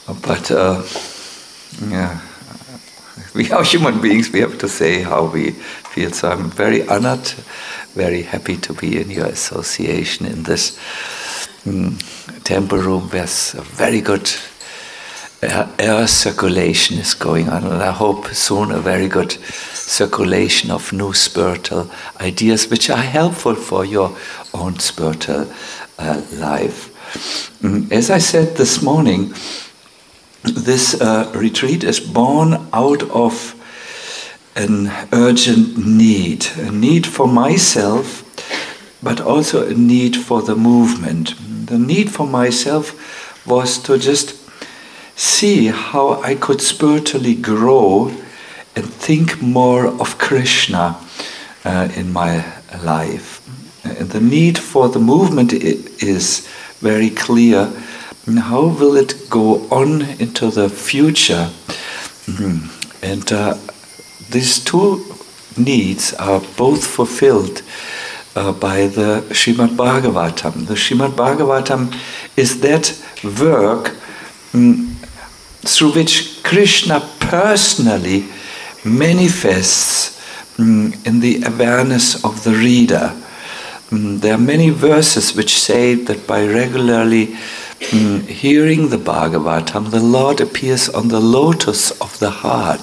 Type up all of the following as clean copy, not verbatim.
But yeah, we are human beings, we have to say how we feel. So I'm very honored, very happy to be in your association in this temple room. There's a very good air circulation is going on, and I hope soon a very good circulation of new spiritual ideas which are helpful for your own spiritual life. As I said this morning, this retreat is born out of an urgent need, a need for myself, but also a need for the movement. The need for myself was to just see how I could spiritually grow and think more of Krishna in my life. And the need for the movement is very clear. How will it go on into the future? And these two needs are both fulfilled by the Srimad Bhagavatam. The Srimad Bhagavatam is that work through which Krishna personally manifests in the awareness of the reader. There are many verses which say that by regularly hearing the Bhagavatam, the Lord appears on the lotus of the heart.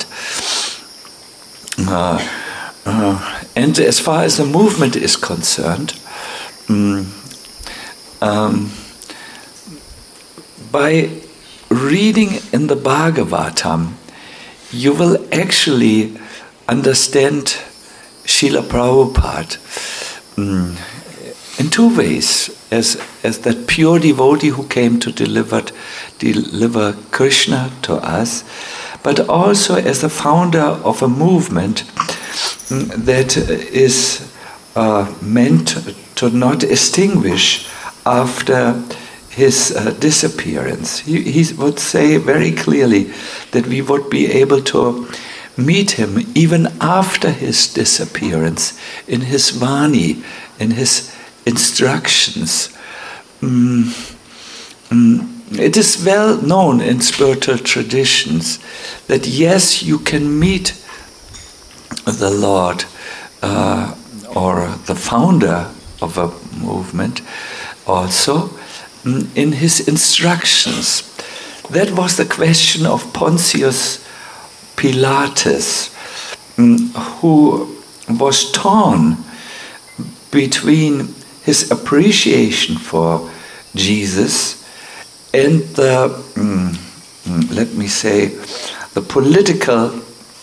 And as far as the movement is concerned, by reading in the Bhagavatam, you will actually understand Srila Prabhupada in two ways, as that pure devotee who came to deliver Krishna to us, but also as the founder of a movement that is meant to not extinguish after his disappearance. He would say very clearly that we would be able to meet him even after his disappearance in his Vani, in his instructions. It is well known in spiritual traditions that yes, you can meet the Lord or the founder of a movement also in his instructions. That was the question of Pontius Pilatus, who was torn between his appreciation for Jesus and the, let me say, the political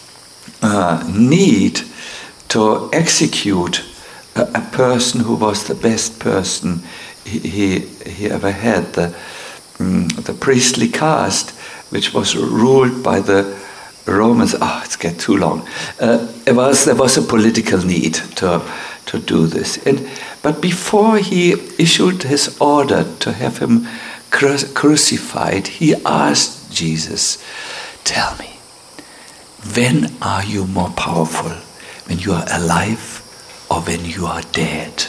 need to execute a person who was the best person he ever had, the priestly caste, which was ruled by the Romans. It's get too long. There was a political need to do this. But before he issued his order to have him crucified, he asked Jesus, "Tell me, when are you more powerful? When you are alive or when you are dead?"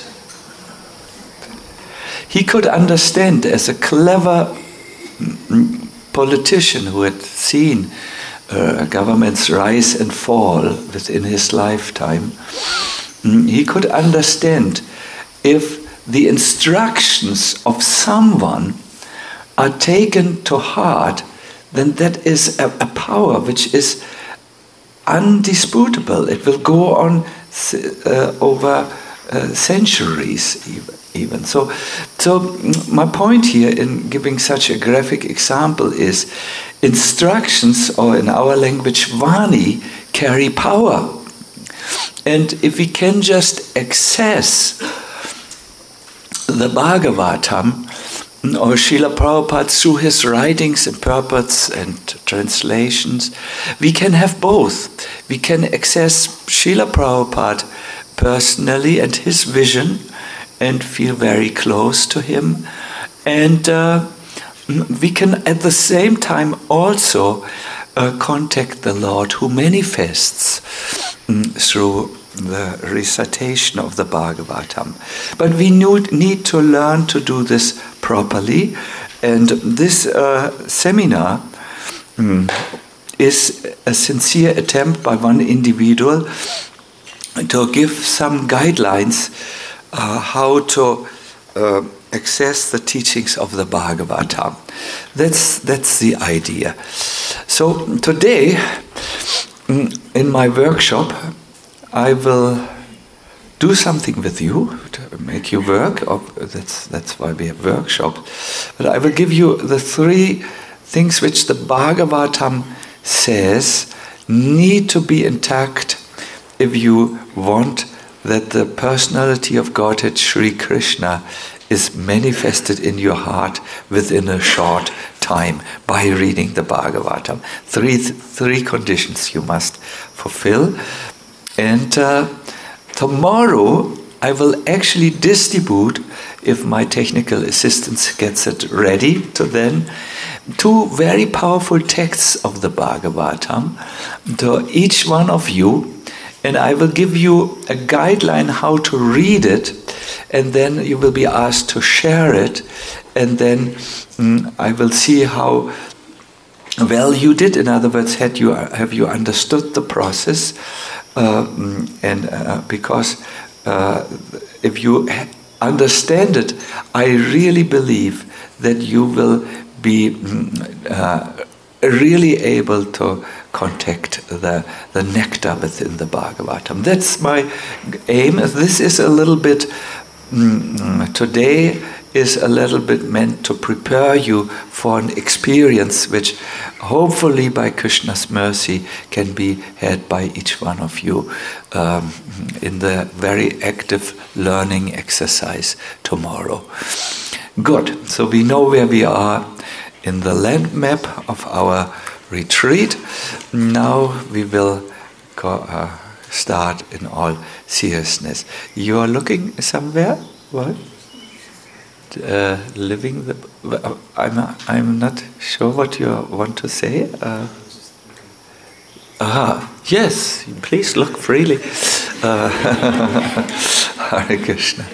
He could understand, as a clever politician who had seen governments rise and fall within his lifetime, he could understand if the instructions of someone are taken to heart, then that is a power which is undisputable. It will go on over centuries even. So my point here in giving such a graphic example is instructions, or in our language, Vani, carry power. And if we can just access the Bhagavatam or Srila Prabhupada through his writings and purports and translations, we can have both. We can access Srila Prabhupada personally and his vision and feel very close to him. And we can at the same time also contact the Lord, who manifests through the recitation of the Bhagavatam. But we need to learn to do this properly. And this seminar is a sincere attempt by one individual to give some guidelines how to access the teachings of the Bhagavatam. That's the idea. So today, in my workshop, I will do something with you to make you work. That's why we have workshops. But I will give you the 3 things which the Bhagavatam says need to be intact if you want that the personality of Godhead Sri Krishna is manifested in your heart within a short time by reading the Bhagavatam. Three conditions you must fulfill. And tomorrow I will actually distribute, if my technical assistance gets it ready, to then 2 very powerful texts of the Bhagavatam to each one of you. And I will give you a guideline how to read it, and then you will be asked to share it, and then I will see how well you did. In other words, have you understood the process? Because if you understand it, I really believe that you will be really able to contact the nectar within the Bhagavatam. That's my aim. This is a little bit, today is a little bit meant to prepare you for an experience which hopefully by Krishna's mercy can be had by each one of you in the very active learning exercise tomorrow. Good. So we know where we are in the land map of our retreat. Now we will start in all seriousness. You are looking somewhere? What? Living the... I'm not sure what you want to say. Yes, please look freely. Hare Krishna.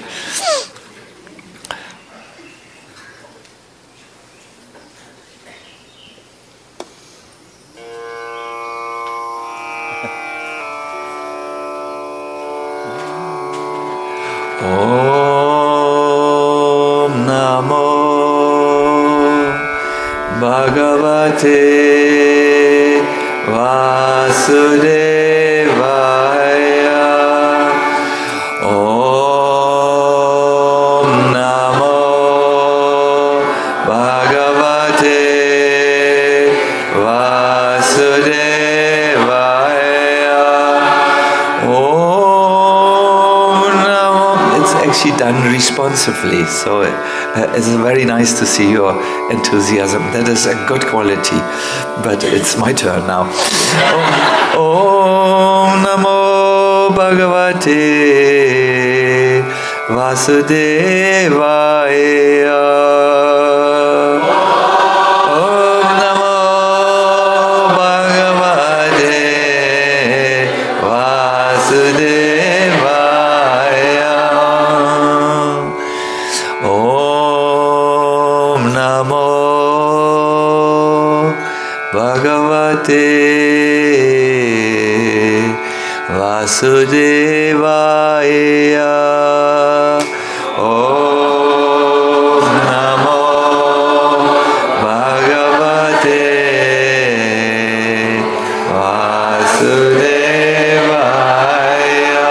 Om Namo Bhagavate Vasudevaya. Om Namo Bhagavate Vasudevaya. Om Namo. It's actually done responsively, so it's very nice to see your enthusiasm. That is a good quality. But it's my turn now. Om Namo Bhagavate Vasudevaya. Om Namo Bhagavate Vasudevaya. Om Namo Bhagavate Vasudevaya. Om Namo Bhagavate Vasudevaya.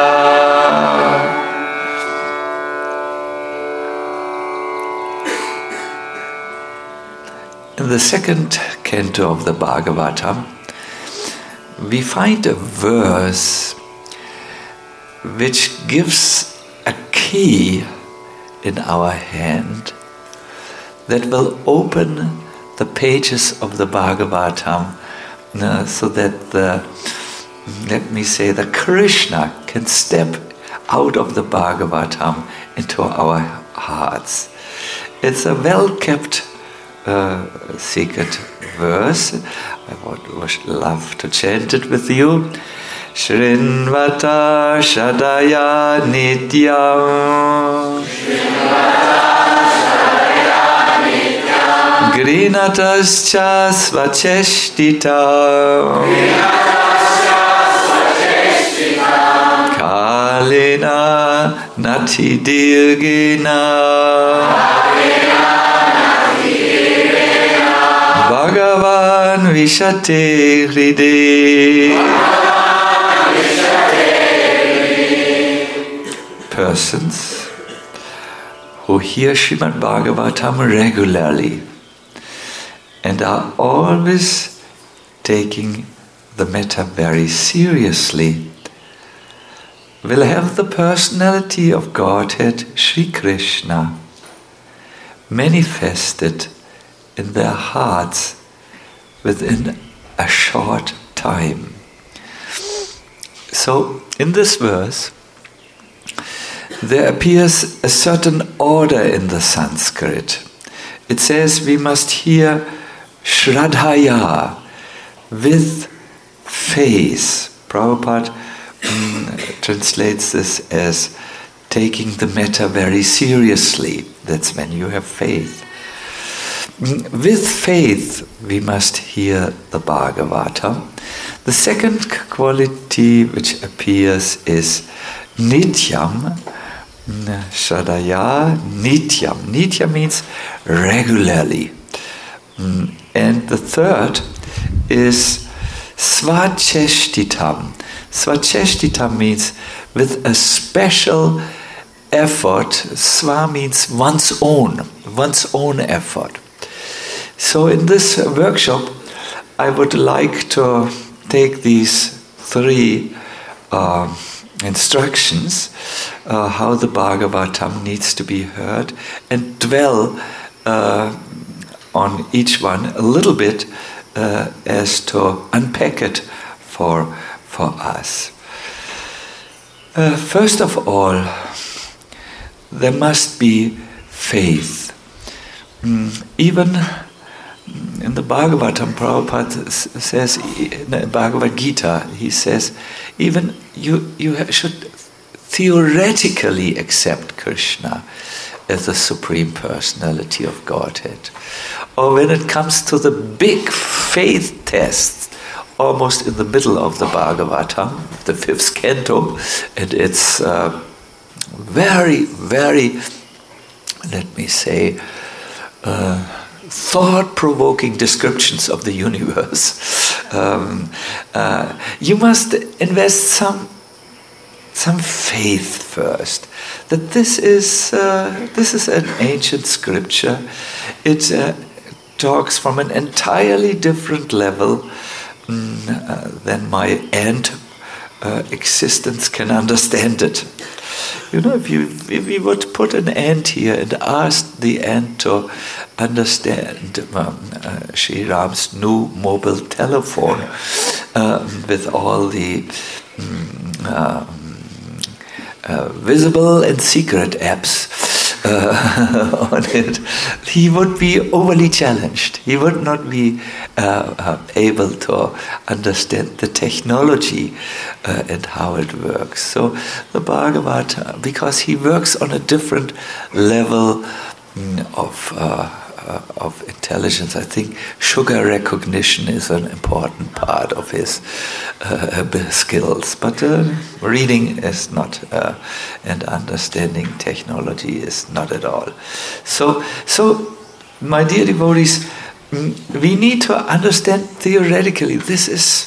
In the second canto of the Bhagavatam, we find a verse which gives a key in our hand that will open the pages of the Bhagavatam so that the Krishna can step out of the Bhagavatam into our hearts. It's a well-kept secret verse. I would love to chant it with you. Shrinvata Shadaya Nityam Grinatascha svacheshtita Kalena nati dirgena Bhagavan vishate hride. Persons who hear Srimad Bhagavatam regularly and are always taking the metta very seriously will have the personality of Godhead Sri Krishna manifested in their hearts within a short time. So, in this verse, there appears a certain order in the Sanskrit. It says we must hear Shraddhaya, with faith. Prabhupada translates this as taking the metta very seriously. That's when you have faith. With faith, we must hear the Bhagavata. The second quality which appears is Nityam. Shraddhaya Nityam. Nityam means regularly. And the third is Svacheshtitam. Svacheshtitam means with a special effort. Sva means one's own effort. So in this workshop, I would like to take these three instructions, how the Bhagavatam needs to be heard, and dwell on each one a little bit as to unpack it for us. First of all, there must be faith. Even in the Bhagavatam, Prabhupada says, in the Bhagavad Gita, he says, even you should theoretically accept Krishna as the Supreme Personality of Godhead. Or when it comes to the big faith tests, almost in the middle of the Bhagavatam, the 5th canto, and it's very, very, let me say, thought-provoking descriptions of the universe. You must invest some faith first. That this is an ancient scripture. It talks from an entirely different level than my ant existence can understand it. You know, if we would put an ant here and ask the ant to understand Sri Ram's new mobile telephone with all the visible and secret apps on it, he would be overly challenged. He would not be able to understand the technology and how it works. So the Bhagavata, because he works on a different level of intelligence, I think sugar recognition is an important part of his skills. But reading is not, and understanding technology is not at all. So, my dear devotees, we need to understand theoretically. This is,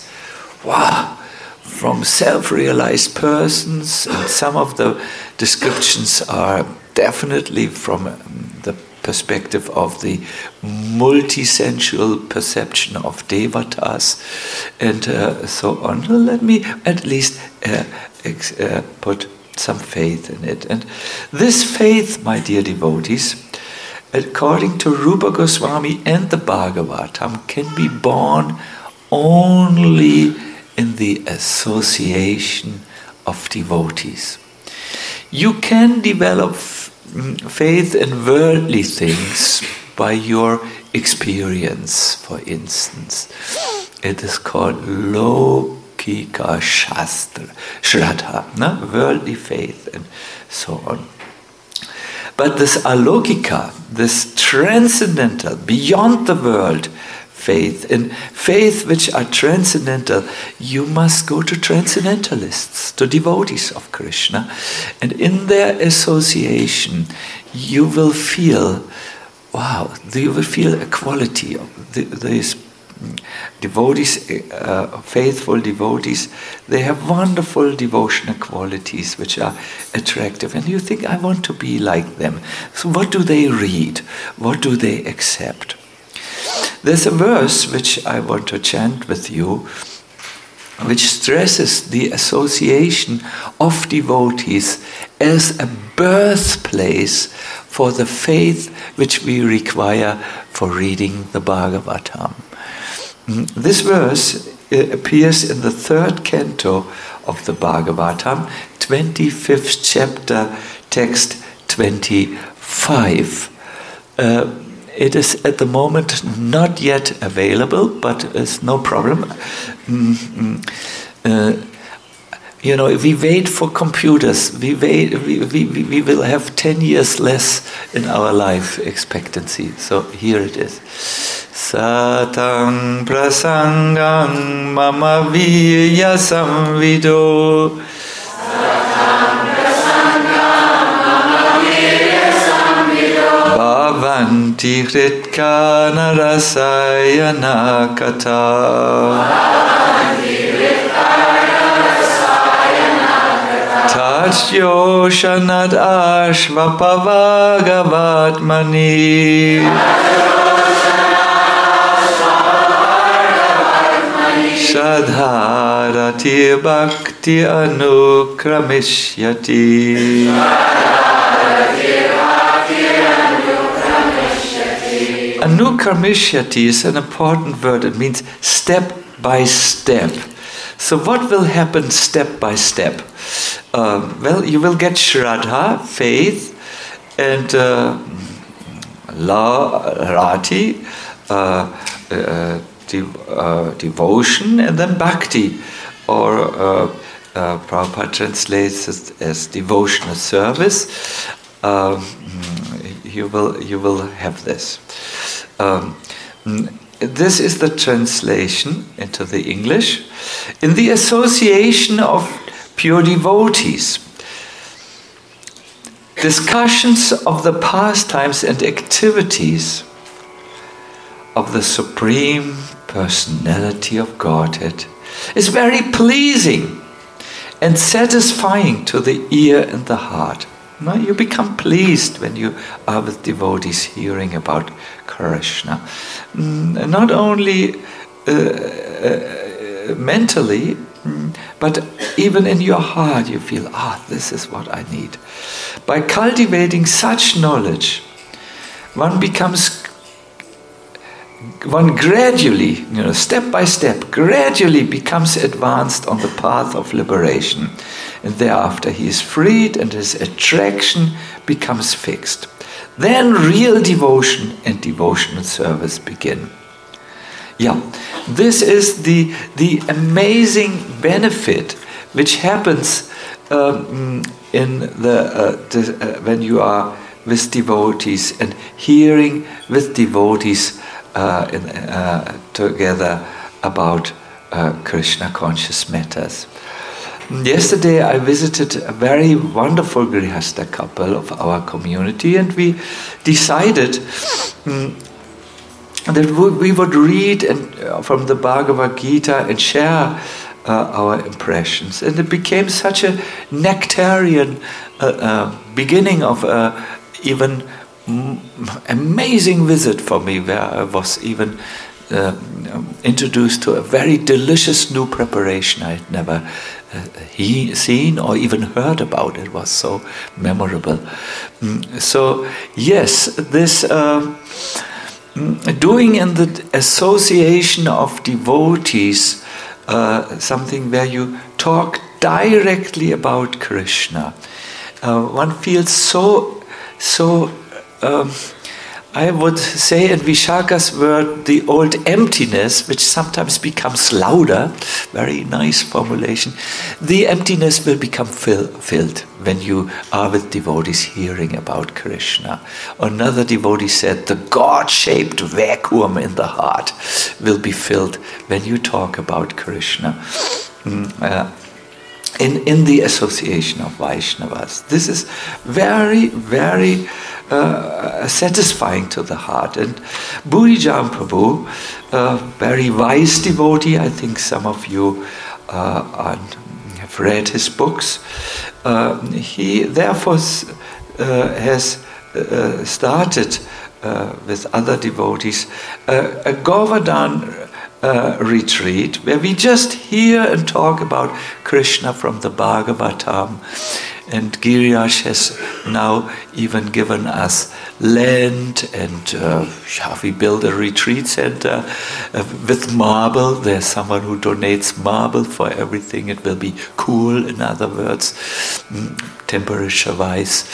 from self-realized persons, and some of the descriptions are definitely from the perspective of the multi-sensual perception of devatas and so on. Let me at least put some faith in it. And this faith, my dear devotees, according to Rupa Goswami and the Bhagavatam, can be born only in the association of devotees. You can develop faith in worldly things by your experience, for instance. It is called Lokika Shastra, Shraddha, worldly faith, and so on. But this alokika, this transcendental, beyond the world faith, in faith which are transcendental, you must go to transcendentalists, to devotees of Krishna. And in their association, you will feel, wow, you will feel a quality of these devotees, faithful devotees. They have wonderful devotional qualities which are attractive. And you think, I want to be like them. So what do they read? What do they accept? There's a verse which I want to chant with you, which stresses the association of devotees as a birthplace for the faith which we require for reading the Bhagavatam. This verse appears in the 3rd canto of the Bhagavatam, 25th chapter, text 25. It is at the moment not yet available, but it's no problem. If we wait for computers, we will have 10 years less in our life expectancy. So here it is. Satang prasangam mama virya samvido. Bhavanti hritkana rasayana kata. Tajyo shanad ashvapavagavatmani. Shadharati bhakti anukrameshyati. Anukrameshyati is an important word. It means step by step. So what will happen step by step? You will get Shraddha, faith, and Rati, devotion, and then Bhakti, or Prabhupada translates it as devotional service. You will have this. This is the translation into the English. In the association of pure devotees, discussions of the pastimes and activities of the Supreme Personality of Godhead is very pleasing and satisfying to the ear and the heart. Now, you become pleased when you are with devotees hearing about Krishna. Not only mentally, but even in your heart you feel, this is what I need. By cultivating such knowledge, one gradually, step by step, gradually becomes advanced on the path of liberation. And thereafter he is freed and his attraction becomes fixed. Then real devotion and devotional service begin. This is the amazing benefit which happens when you are with devotees and hearing with devotees together about Krishna conscious matters. Yesterday I visited a very wonderful Grihastha couple of our community, and we decided that we would read from the Bhagavad Gita and share our impressions. And it became such a nectarian beginning of even amazing visit for me, where I was even introduced to a very delicious new preparation I had never seen or even heard about. It was so memorable. So yes, this doing in the association of devotees something where you talk directly about Krishna, one feels so I would say in Vishaka's word, the old emptiness, which sometimes becomes louder, very nice formulation, the emptiness will become filled when you are with devotees hearing about Krishna. Another devotee said, the God-shaped vacuum in the heart will be filled when you talk about Krishna. In the association of Vaishnavas. This is very, very satisfying to the heart. And Burijan Prabhu, a very wise devotee, I think some of you have read his books, he therefore has started with other devotees a Govardhan retreat where we just hear and talk about Krishna from the Bhagavatam. And Girish has now even given us land, and shall we build a retreat center with marble? There's someone who donates marble for everything. It will be cool, in other words, temperature-wise.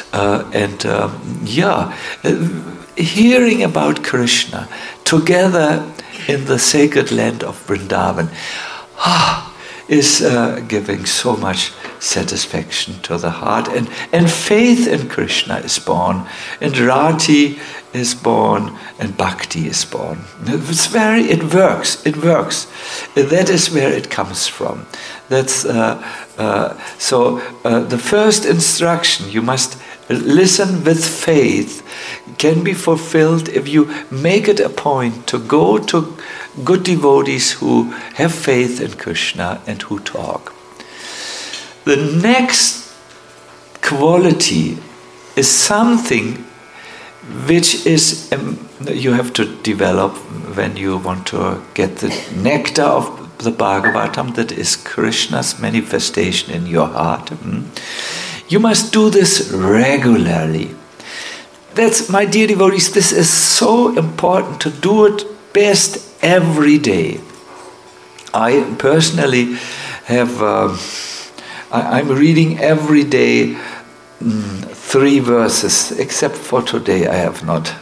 Hearing about Krishna together in the sacred land of Vrindavan is giving so much satisfaction to the heart, and faith in Krishna is born, and Rati is born, and Bhakti is born. It works. That is where it comes from. That's so. The first instruction, you must listen with faith, can be fulfilled if you make it a point to go to good devotees who have faith in Krishna and who talk. The next quality is something which is you have to develop when you want to get the nectar of the Bhagavatam, that is Krishna's manifestation in your heart. You must do this regularly. That's, my dear devotees, this is so important to do it best every day. I personally have, I'm reading every day 3 verses, except for today I have not.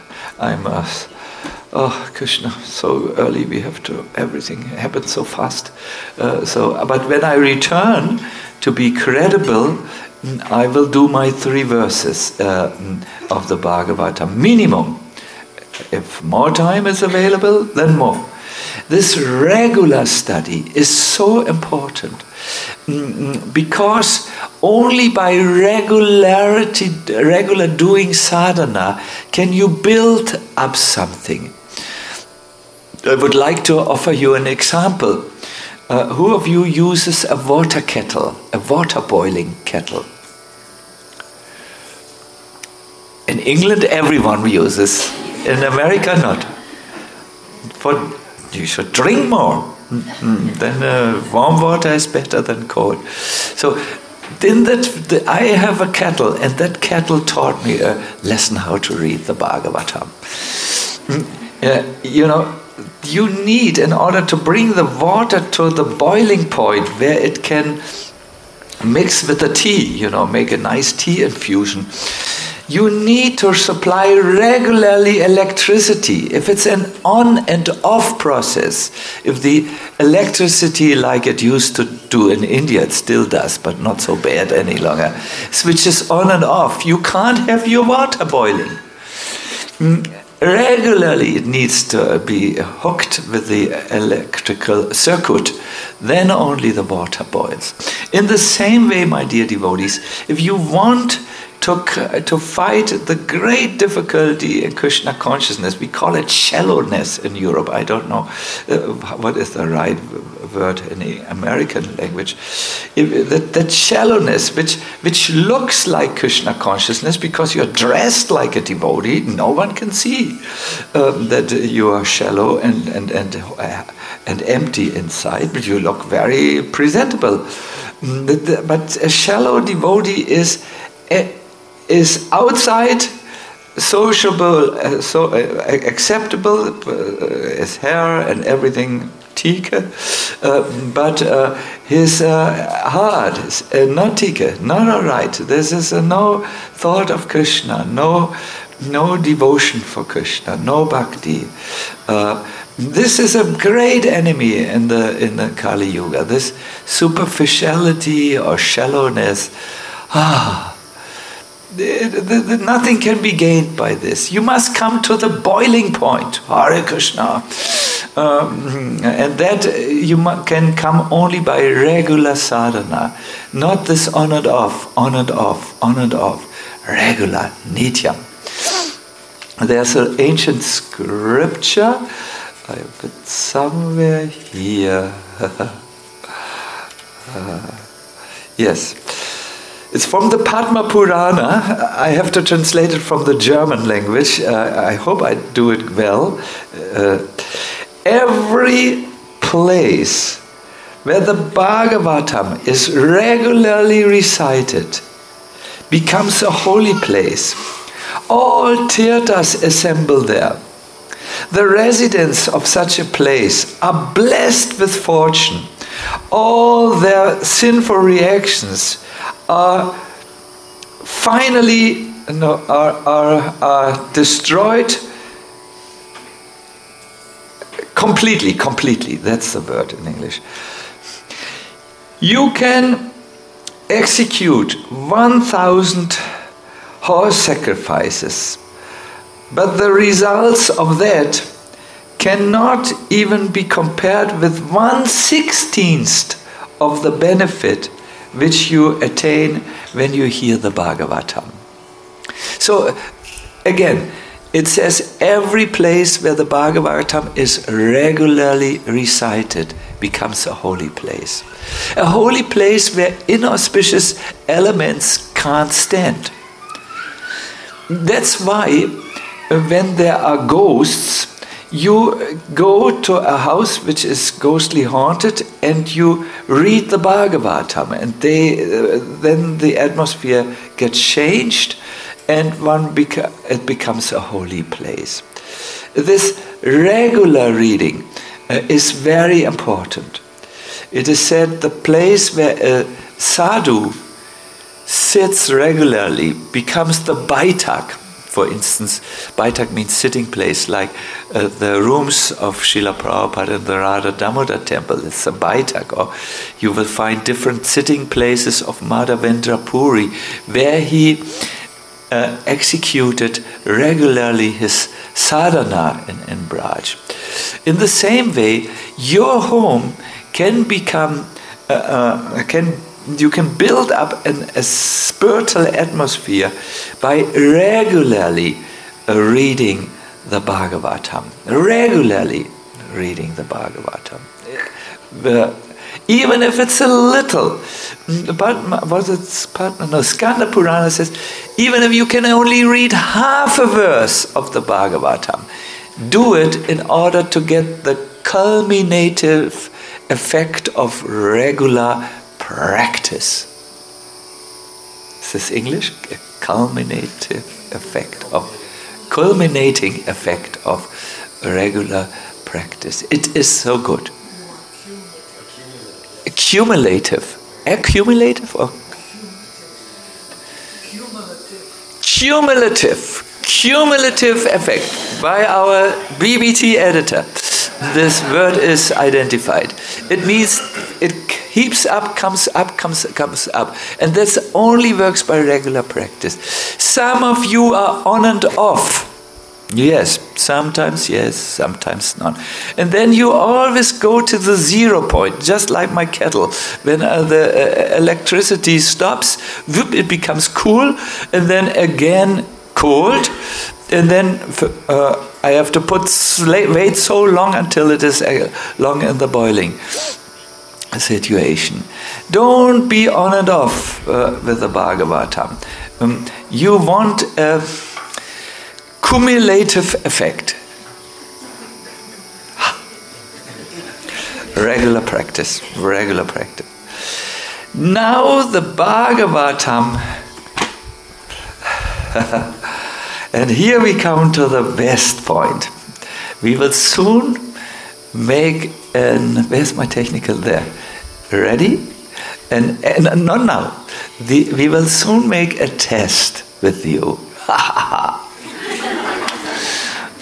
Krishna, so early we have to, everything happens so fast. But when I return to be credible, I will do my 3 verses of the Bhagavatam, minimum. If more time is available, then more. This regular study is so important because only by regular doing sadhana can you build up something. I would like to offer you an example. Who of you uses a water kettle, a water boiling kettle? In England, everyone uses. In America, not. You should drink more. Then warm water is better than cold. So, I have a kettle, and that kettle taught me a lesson how to read the Bhagavatam. You need, in order to bring the water to the boiling point where it can mix with the tea, make a nice tea infusion, you need to supply regularly electricity. If it's an on and off process, if the electricity, like it used to do in India, it still does, but not so bad any longer, switches on and off, you can't have your water boiling. Regularly it needs to be hooked with the electrical circuit, then only the water boils. In the same way, my dear devotees, if you want to fight the great difficulty in Krishna consciousness, we call it shallowness in Europe. I don't know what is the right word in the American language. That shallowness, which looks like Krishna consciousness because you're dressed like a devotee, no one can see that you are shallow and empty inside, but you look very presentable. But a shallow devotee is outside sociable, acceptable, his hair and everything, tika, but his heart is not tika, not all right. This is no thought of Krishna, no no devotion for Krishna, no bhakti. This is a great enemy in the Kali Yuga. This superficiality or shallowness. Nothing can be gained by this. You must come to the boiling point. Hare Krishna. And that you can come only by regular sadhana. Not this on and off, on and off, on and off. Regular, nityam. There's an ancient scripture. I have it somewhere here. Yes. It's from the Padma Purana. I have to translate it from the German language. I hope I do it well. Every place where the Bhagavatam is regularly recited becomes a holy place. All tirthas assemble there. The residents of such a place are blessed with fortune. All their sinful reactions are finally are destroyed completely. That's the word in English. You can execute 1,000 horse sacrifices, but the results of that cannot even be compared with 1/16th of the benefit which you attain when you hear the Bhagavatam. So again, it says every place where the Bhagavatam is regularly recited becomes a holy place. A holy place where inauspicious elements can't stand. That's why when there are ghosts, you go to a house which is ghostly haunted and you read the Bhagavatam, and then the atmosphere gets changed and it becomes a holy place. This regular reading is very important. It is said the place where a sadhu sits regularly becomes the Baitak. For instance, Baitak means sitting place, like the rooms of Srila Prabhupada in the Radha Damodar temple. It's a Baitak. Or you will find different sitting places of Madhavendra Puri, where he executed regularly his sadhana in Braj. In the same way, your home can become, you can build up a spiritual atmosphere by regularly reading the Bhagavatam. Regularly reading the Bhagavatam. Even if it's a little. Skanda Purana says, even if you can only read half a verse of the Bhagavatam, do it in order to get the culminative effect of regular practice. Is this English? A culminating effect of regular practice. It is so good. Accumulative or cumulative effect by our BBT editor. This word is identified. It means it heaps up, comes up, comes up. And that only works by regular practice. Some of you are on and off. Yes, sometimes not. And then you always go to the 0 point, just like my kettle. When the electricity stops, whoop, it becomes cool, and then again cold. And then I have to wait so long until it is long in the boiling situation. Don't be on and off with the Bhagavatam. You want a cumulative effect. Regular practice. Now the Bhagavatam. And here we come to the best point. We will soon make where's my technical there? Ready? And not now. We will soon make a test with you.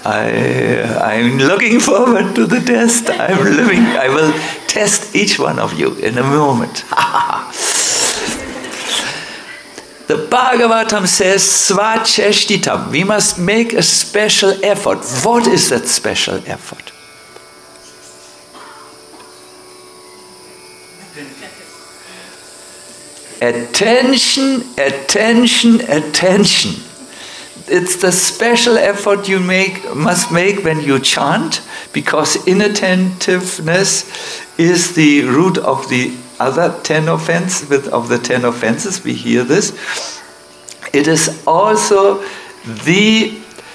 I'm looking forward to the test. I will test each one of you in a moment. The Bhagavatam says, Svacheshtitam. We must make a special effort. What is that special effort? Attention, attention, attention. It's the special effort you must make when you chant, because inattentiveness is the root of the other 10 offenses. Of the 10 offenses, we hear this. It is also the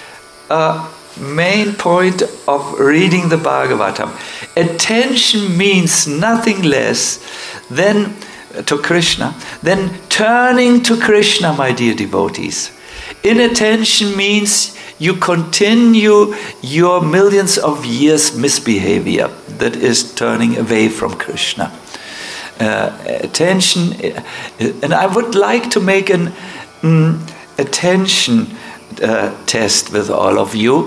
main point of reading the Bhagavatam. Attention means nothing less than to Krishna, than turning to Krishna, my dear devotees. Inattention means you continue your millions of years misbehavior, that is turning away from Krishna. Attention, and I would like to make an attention test with all of you.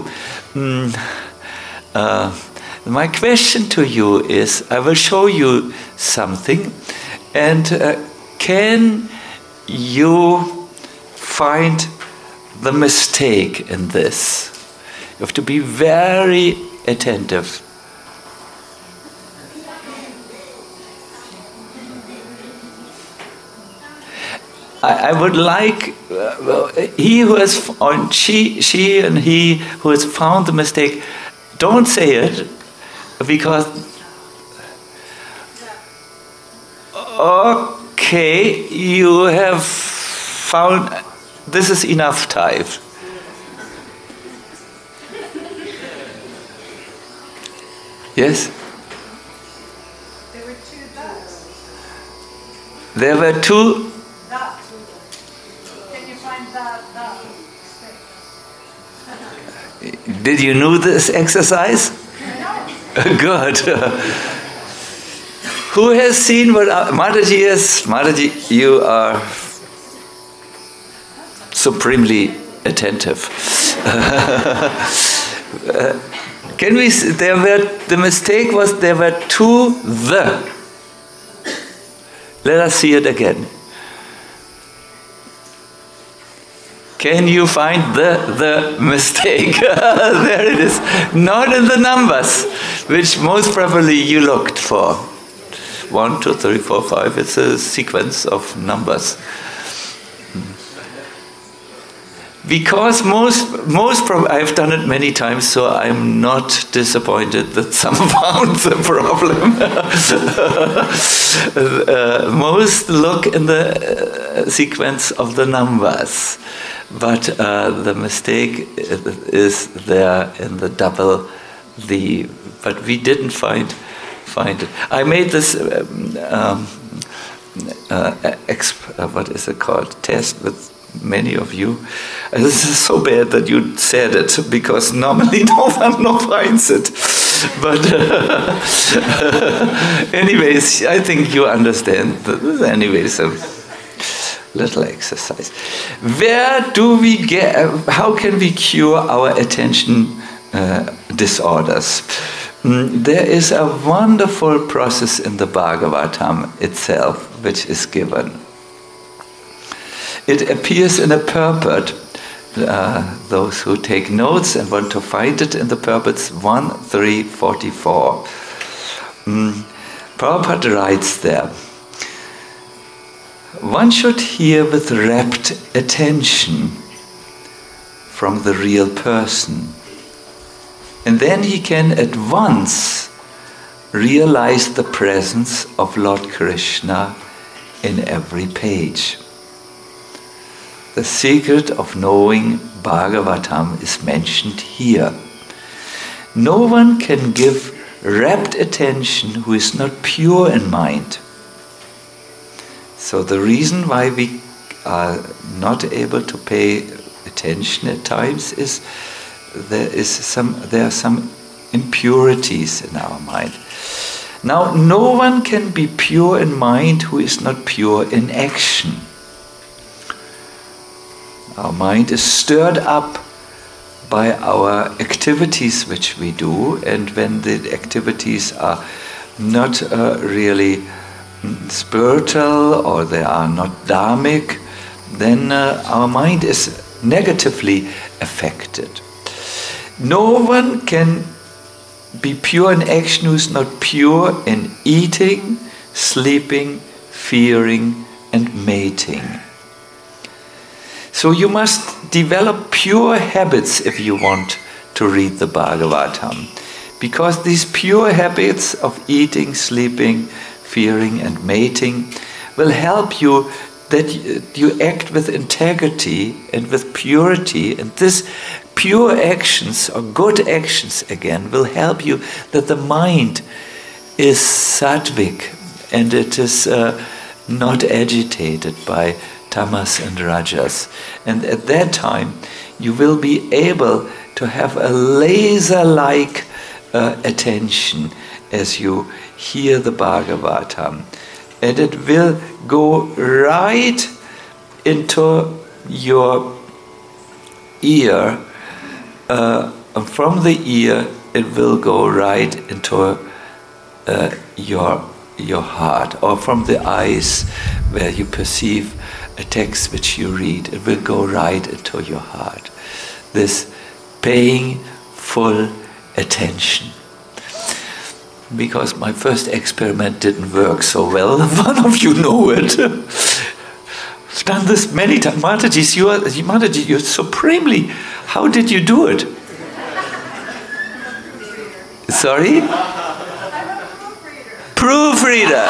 My question to you is, I will show you something, and can you find the mistake in this? You have to be very attentive. I would like he who has found, she and he who has found the mistake, don't say it, because okay, you have found, this is enough time. Yes? There were two dots. There were two Dots. Can you find that? Did you know this exercise? No. Good. Who has seen what Mataji is? Mataji, you are supremely attentive. Can we? The mistake was there were two the. Let us see it again. Can you find the mistake? There it is. Not in the numbers, which most probably you looked for. 1, 2, 3, 4, 5. It's a sequence of numbers. Because most probably, I've done it many times, so I'm not disappointed that some found the problem. Most look in the sequence of the numbers, but the mistake is there in the double the. But we didn't find it. I made this. What is it called? Test with many of you. This is so bad that you said it, because normally no one finds it. But anyways, I think you understand. Anyways, a little exercise. Where do we get? How can we cure our attention disorders? There is a wonderful process in the Bhagavatam itself, which is given. It appears in a purport. Those who take notes and want to find it in the purports 1.3.44. Prabhupada writes there, one should hear with rapt attention from the real person, and then he can at once realize the presence of Lord Krishna in every page. The secret of knowing Bhagavatam is mentioned here. No one can give rapt attention who is not pure in mind. So the reason why we are not able to pay attention at times is there are some impurities in our mind. Now, no one can be pure in mind who is not pure in action. Our mind is stirred up by our activities which we do, and when the activities are not really spiritual or they are not dharmic, then our mind is negatively affected. No one can be pure in action who is not pure in eating, sleeping, fearing, and mating. So you must develop pure habits if you want to read the Bhagavatam. Because these pure habits of eating, sleeping, fearing, and mating will help you that you act with integrity and with purity. And this pure actions, or good actions again, will help you that the mind is sattvic and it is not agitated by tamas and rajas. And at that time, you will be able to have a laser-like attention as you hear the Bhagavatam. And it will go right into your ear. And from the ear, it will go right into your heart, or from the eyes where you perceive a text which you read, it will go right into your heart. This paying full attention. Because my first experiment didn't work so well, one of you know it. I've done this many times. Mataji, you're supremely, how did you do it? Sorry? Proofreader.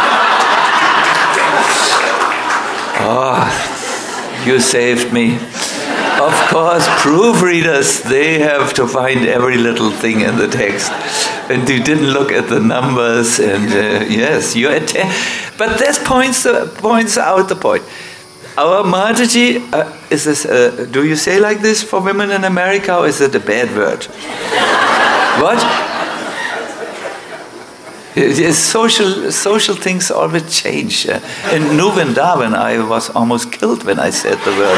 Oh, you saved me. Of course, proofreaders, they have to find every little thing in the text. And you didn't look at the numbers, and yes, you but this points out the point. Our Mataji, is this, do you say like this for women in America, or is it a bad word? What? Social things always change. In New Vrindavan, I was almost killed when I said the word.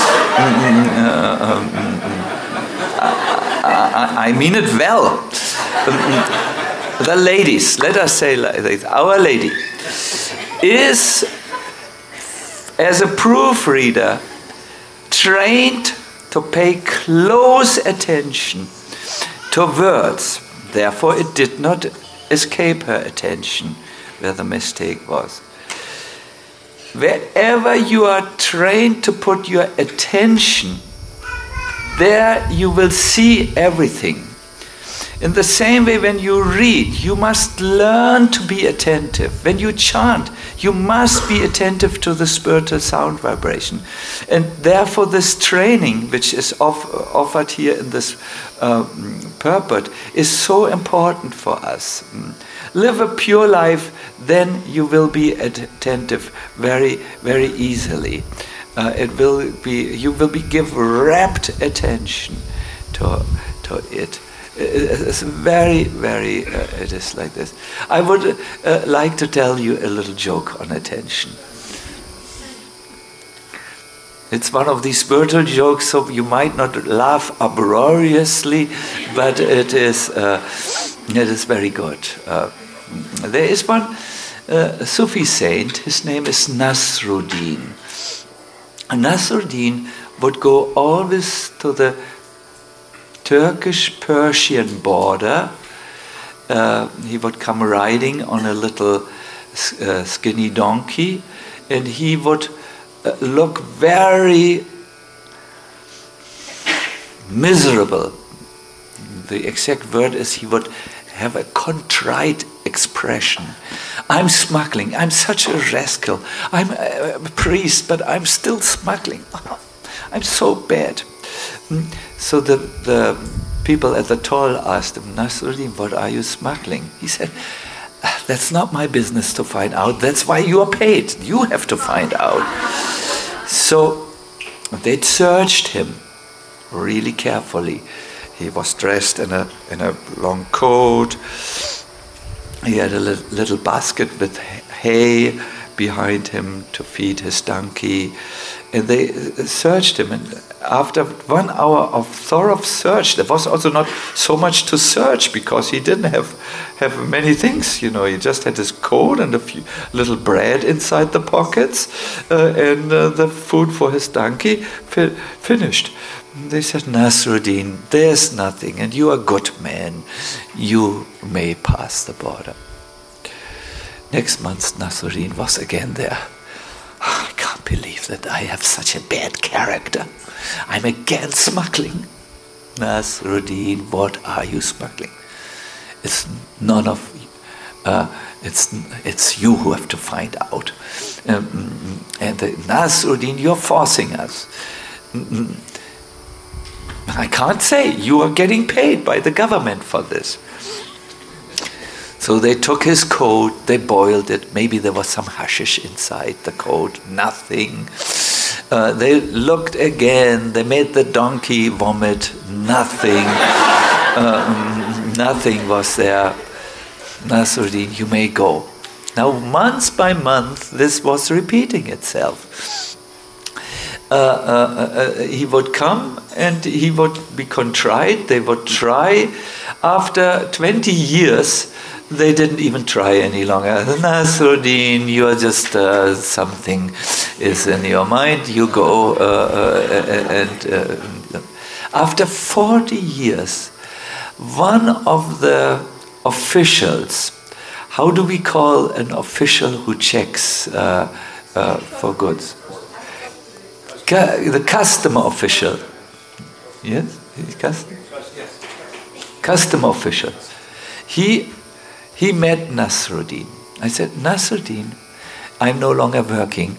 I mean it well. The ladies, let us say like this, Our Lady is, as a proofreader, trained to pay close attention to words. Therefore, it did not escape her attention where the mistake was. Wherever you are trained to put your attention, there you will see everything. In the same way, when you read, you must learn to be attentive. When you chant, you must be attentive to the spiritual sound vibration. And therefore, this training, which is offered here in this purport, is so important for us. Live a pure life, then you will be attentive very, very easily. You will give rapt attention to it. It's very, very, it is like this. I would like to tell you a little joke on attention. It's one of these spiritual jokes, so you might not laugh uproariously, but it is very good. There is one Sufi saint, his name is Nasruddin. Nasruddin would go always to the Turkish-Persian border. He would come riding on a little skinny donkey, and he would look very miserable. The exact word is he would have a contrite expression. I'm smuggling. I'm such a rascal. I'm a priest, but I'm still smuggling. I'm so bad. So the people at the toll asked him, Nasruddin, what are you smuggling? He said, that's not my business to find out. That's why you are paid. You have to find out. So they searched him really carefully. He was dressed in a long coat. He had a little basket with hay behind him to feed his donkey. and they searched him, and after 1 hour of thorough search, there was also not so much to search because he didn't have many things, he just had his coat and a few little bread inside the pockets, and the food for his donkey finished. They said, Nasruddin, there's nothing, and you are a good man. You may pass the border. Next month, Nasruddin was again there. I can't believe that I have such a bad character. I'm again smuggling. Nasruddin, what are you smuggling? It's none of. It's you who have to find out. And Nasruddin, you're forcing us. I can't say. You are getting paid by the government for this. So they took his coat, they boiled it. Maybe there was some hashish inside the coat. Nothing. They looked again. They made the donkey vomit. Nothing. Nothing was there. Nasruddin, you may go. Now, month by month, this was repeating itself. He would come and he would be contrite. They would try. After 20 years, they didn't even try any longer. Nasruddin, you are just something is in your mind. You go after 40 years, one of the officials, how do we call an official who checks for goods? The customer official. Yes? Customer official. He met Nasruddin. I said, Nasruddin, I'm no longer working.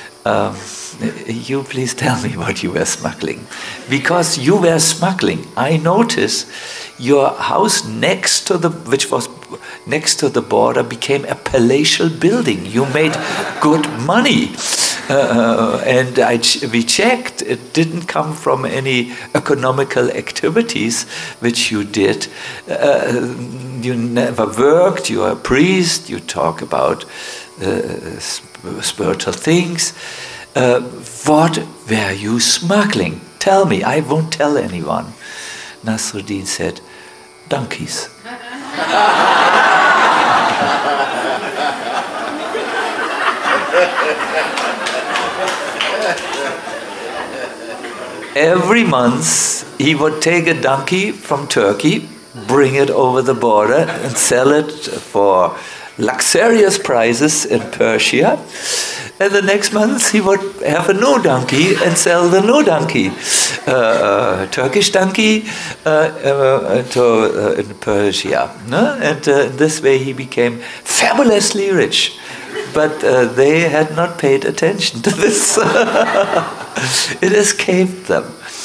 You please tell me what you were smuggling. Because you were smuggling. I noticed your house which was next to the border became a palatial building. You made good money. And we checked, it didn't come from any economical activities which you did. You never worked, you are a priest, you talk about spiritual things. What were you smuggling? Tell me, I won't tell anyone. Nasruddin said, donkeys. Every month he would take a donkey from Turkey, bring it over the border and sell it for luxurious prices in Persia. And the next month he would have a new donkey and sell the new donkey, Turkish donkey in Persia. No? And this way he became fabulously rich. But they had not paid attention to this. It escaped them.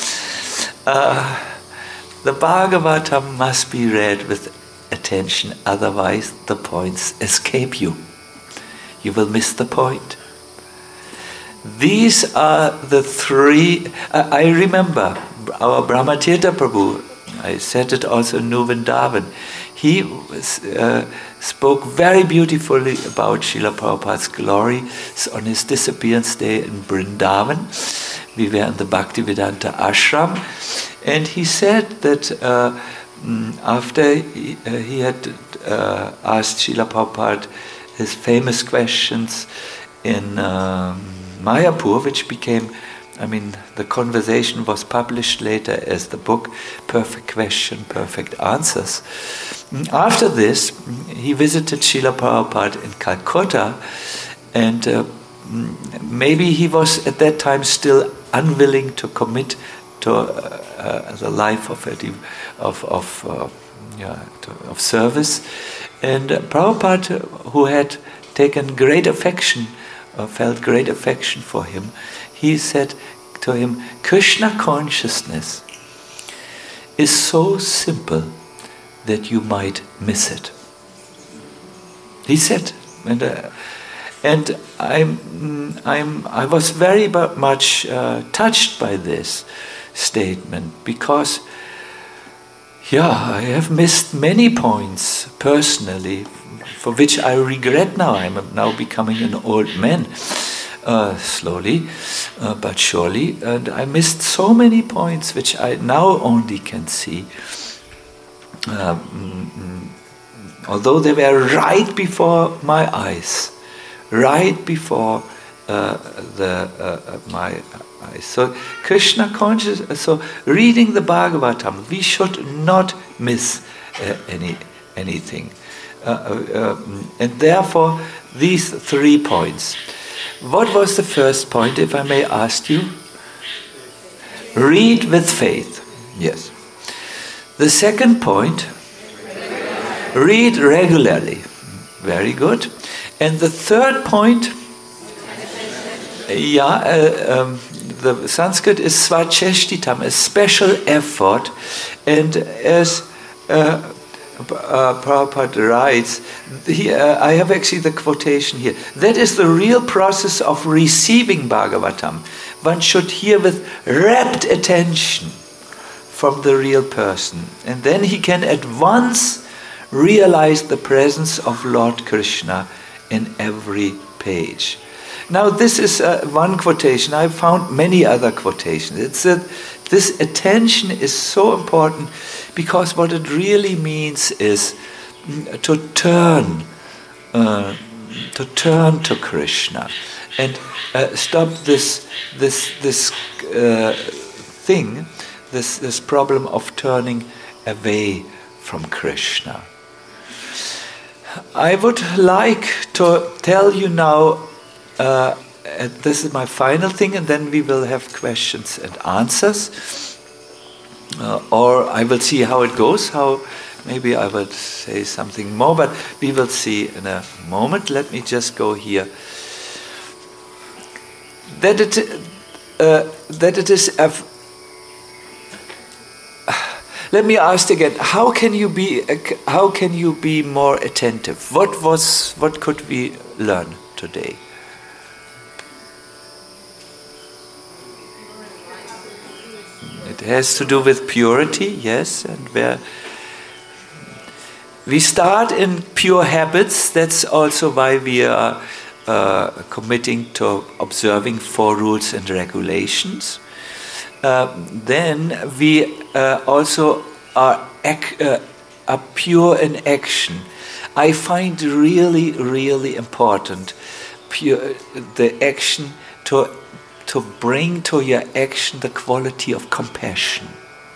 The Bhagavatam must be read with attention, otherwise the points escape you. You will miss the point. These are the three. I remember our Brahmatirtha Prabhu, I said it also in New Vrindavan, he spoke very beautifully about Srila Prabhupada's glory on his disappearance day in Vrindavan. We were in the Bhaktivedanta ashram, and he said that after he had asked Srila Prabhupada his famous questions in Mayapur, which became, the conversation was published later as the book Perfect Question, Perfect Answers. After this, he visited Srila Prabhupada in Calcutta, and maybe he was at that time still unwilling to commit to the life of service. And Prabhupada, who had taken great affection, felt great affection for him, he said to him, Krishna consciousness is so simple that you might miss it. He said, and I was very much touched by this statement, because I have missed many points personally, for which I regret now. I'm now becoming an old man. slowly but surely, and I missed so many points which I now only can see. Although they were right before my eyes, right before my eyes. So Krishna conscious. So reading the Bhagavatam, we should not miss anything, and therefore these 3 points. What was the first point, if I may ask you? Read with faith. Yes. The second point, read regularly. Very good. And the third point, the Sanskrit is svacheshtitam, a special effort. And as Prabhupada writes, I have actually the quotation here. That is the real process of receiving Bhagavatam. One should hear with rapt attention from the real person. And then he can at once realize the presence of Lord Krishna in every page. Now this is one quotation. I found many other quotations. It's that this attention is so important, because what it really means is to turn to Krishna and stop this thing, this problem of turning away from Krishna. I would like to tell you now, this is my final thing, and then we will have questions and answers. Or I will see how it goes, how maybe I will say something more, but we will see in a moment. Let me just go here. That it is let me ask again, how can you be more attentive? What could we learn today? It has to do with purity, yes, and where we start in pure habits. That's also why we are committing to observing 4 rules and regulations. Then we also are pure in action. I find really, really important the action to bring to your action the quality of compassion.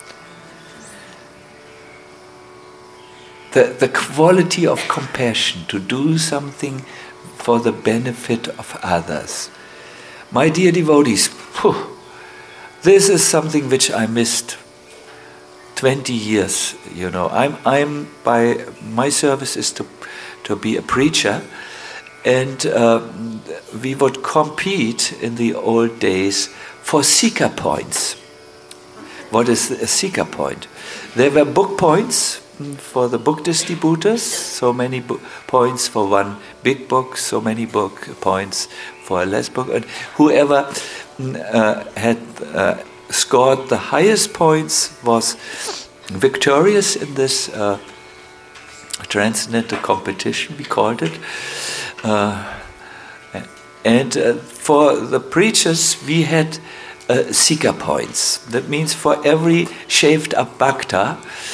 The quality of compassion, to do something for the benefit of others. My dear devotees, this is something which I missed 20 years. I'm by my service is to be a preacher. And we would compete in the old days for seeker points. What is a seeker point? There were book points for the book distributors, so many points for one big book, so many book points for a less book. And whoever had scored the highest points was victorious in this transcendental competition, we called it. And for the preachers, we had seeker points. That means for every shaved up bhakta,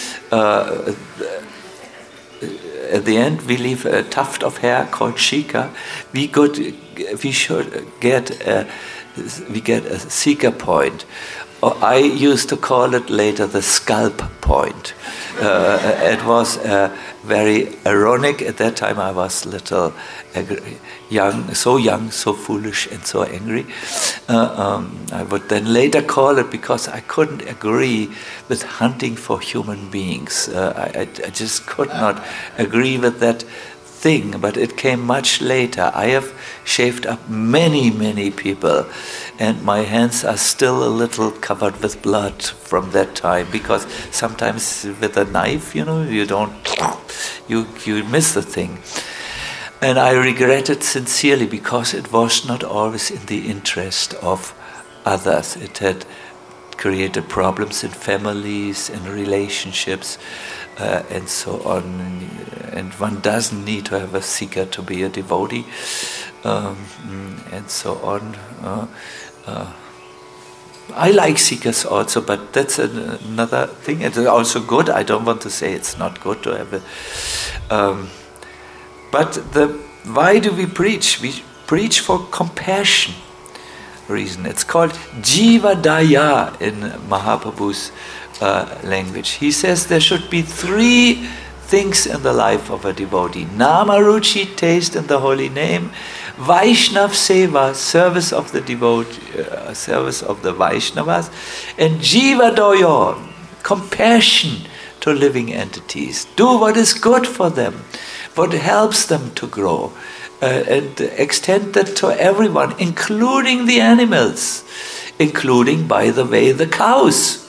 at the end we leave a tuft of hair called shika. We get a seeker point. I used to call it later the scalp point. It was very ironic. At that time I was little young, so foolish and so angry. I would then later call it, because I couldn't agree with hunting for human beings. I just could not agree with that thing, but it came much later. I have shaved up many people, and my hands are still a little covered with blood from that time, because sometimes with a knife, you miss the thing. And I regret it sincerely, because it was not always in the interest of others. It had created problems in families, in relationships, and so on. And one doesn't need to have a seeker to be a devotee. and so on. I like seekers also, but that's another thing. It's also good. I don't want to say it's not good to have it. But why do we preach? We preach for compassion reason. It's called Jiva Daya in Mahaprabhu's language. He says there should be 3 things in the life of a devotee. Namaruchi, taste in the holy name. Vaishnav Seva, service of the devotee, service of the Vaishnavas. And Jiva Daya, compassion to living entities. Do what is good for them, what helps them to grow. And extend that to everyone, including the animals, including, by the way, the cows.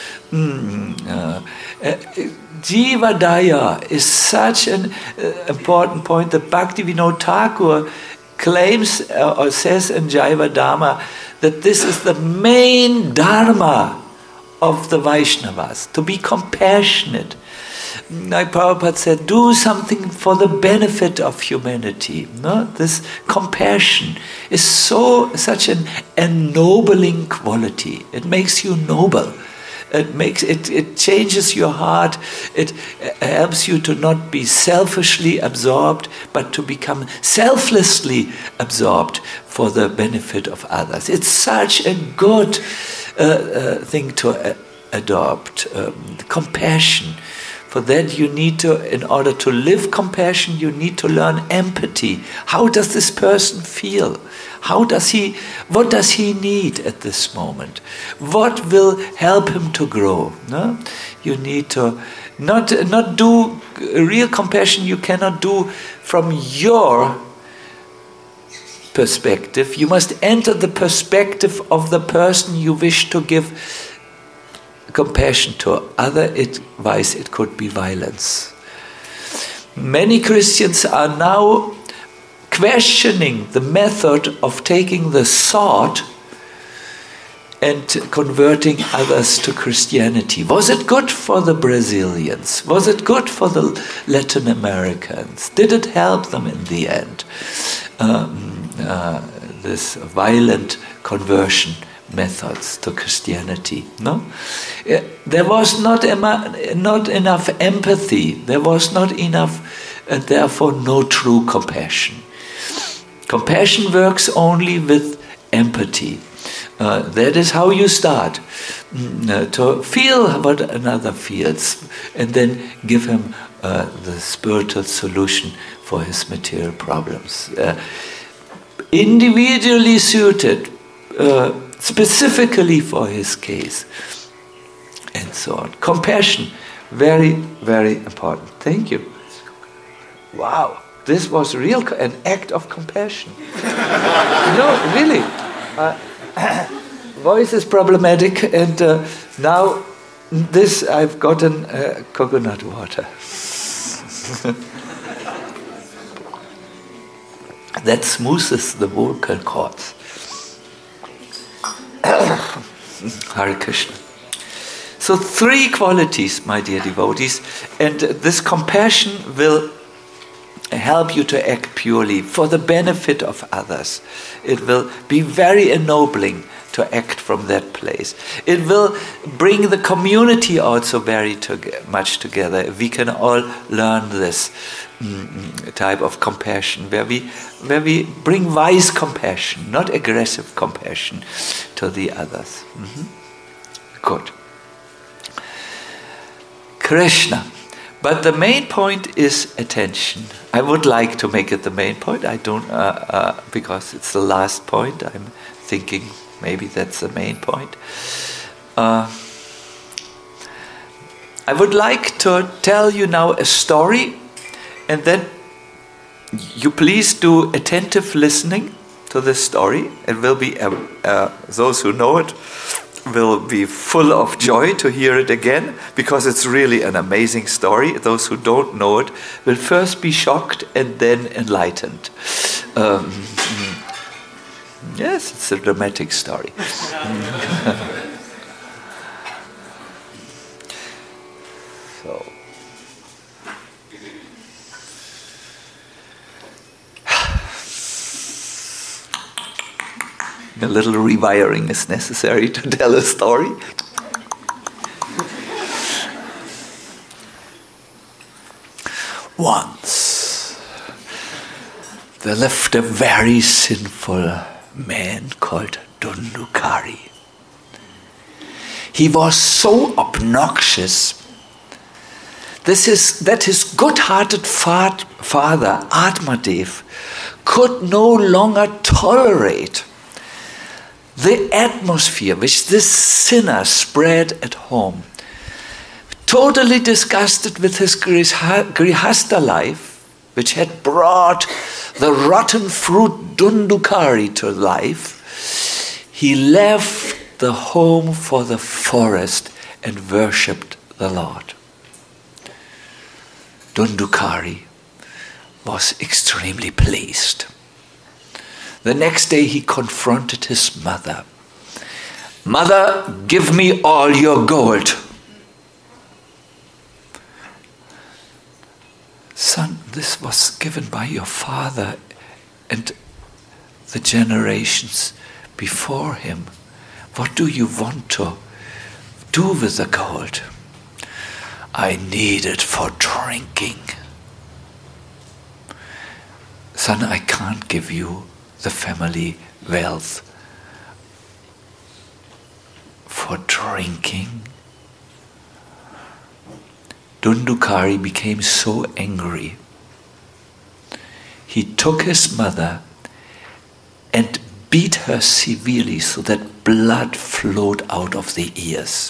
Jiva Daya is such an important point that Bhaktivinoda Thakur claims or says in Jaiva Dharma that this is the main dharma of the Vaishnavas, to be compassionate. Like Prabhupada said, do something for the benefit of humanity. No? This compassion is such an ennobling quality. It makes you noble. It changes your heart. It helps you to not be selfishly absorbed, but to become selflessly absorbed for the benefit of others. It's such a good thing to adopt. Compassion. For that you need to, in order to live compassion, you need to learn empathy. How does this person feel? What does he need at this moment? What will help him to grow? No? You need to not do real compassion. You cannot do from your perspective. You must enter the perspective of the person you wish to give compassion to. Otherwise it could be violence. Many Christians are now questioning the method of taking the sword and converting others to Christianity. Was it good for the Brazilians? Was it good for the Latin Americans? Did it help them in the end? This violent conversion methods to Christianity. No, there was not enough empathy. There was not enough, and therefore no true compassion. Compassion works only with empathy. That is how you start to feel what another feels, and then give him the spiritual solution for his material problems. Individually suited. Specifically for his case, and so on. Compassion, very, very important. Thank you. Wow, this was an act of compassion. Really. Voice is problematic, and now I've gotten coconut water. That smooths the vocal cords. Hare Krishna. So 3 qualities, my dear devotees, and this compassion will help you to act purely for the benefit of others. It will be very ennobling to act from that place. It will bring the community also very much together. We can all learn this type of compassion, where we bring wise compassion, not aggressive compassion, to the others. Good. Krishna. But the main point is attention. I would like to make it the main point. I don't, because it's the last point. I'm thinking maybe that's the main point. I would like to tell you now a story, and then you please do attentive listening to this story. It will be, those who know it will be full of joy to hear it again, because it's really an amazing story. Those who don't know it will first be shocked and then enlightened. Yes, it's a dramatic story. So, A little rewiring is necessary to tell a story. Once, there lived a very sinful man called Dhundhukari. He was so obnoxious that his good-hearted father, Atmadev, could no longer tolerate the atmosphere which this sinner spread at home. Totally disgusted with his grihastha life, which had brought the rotten fruit Dhundhukari to life, he left the home for the forest and worshipped the Lord. Dhundhukari was extremely pleased. The next day he confronted his mother. "Mother, give me all your gold." "Son, this was given by your father and the generations before him. What do you want to do with the gold?" "I need it for drinking." "Son, I can't give you the family wealth for drinking." Dhundhukari became so angry. He took his mother and beat her severely so that blood flowed out of the ears.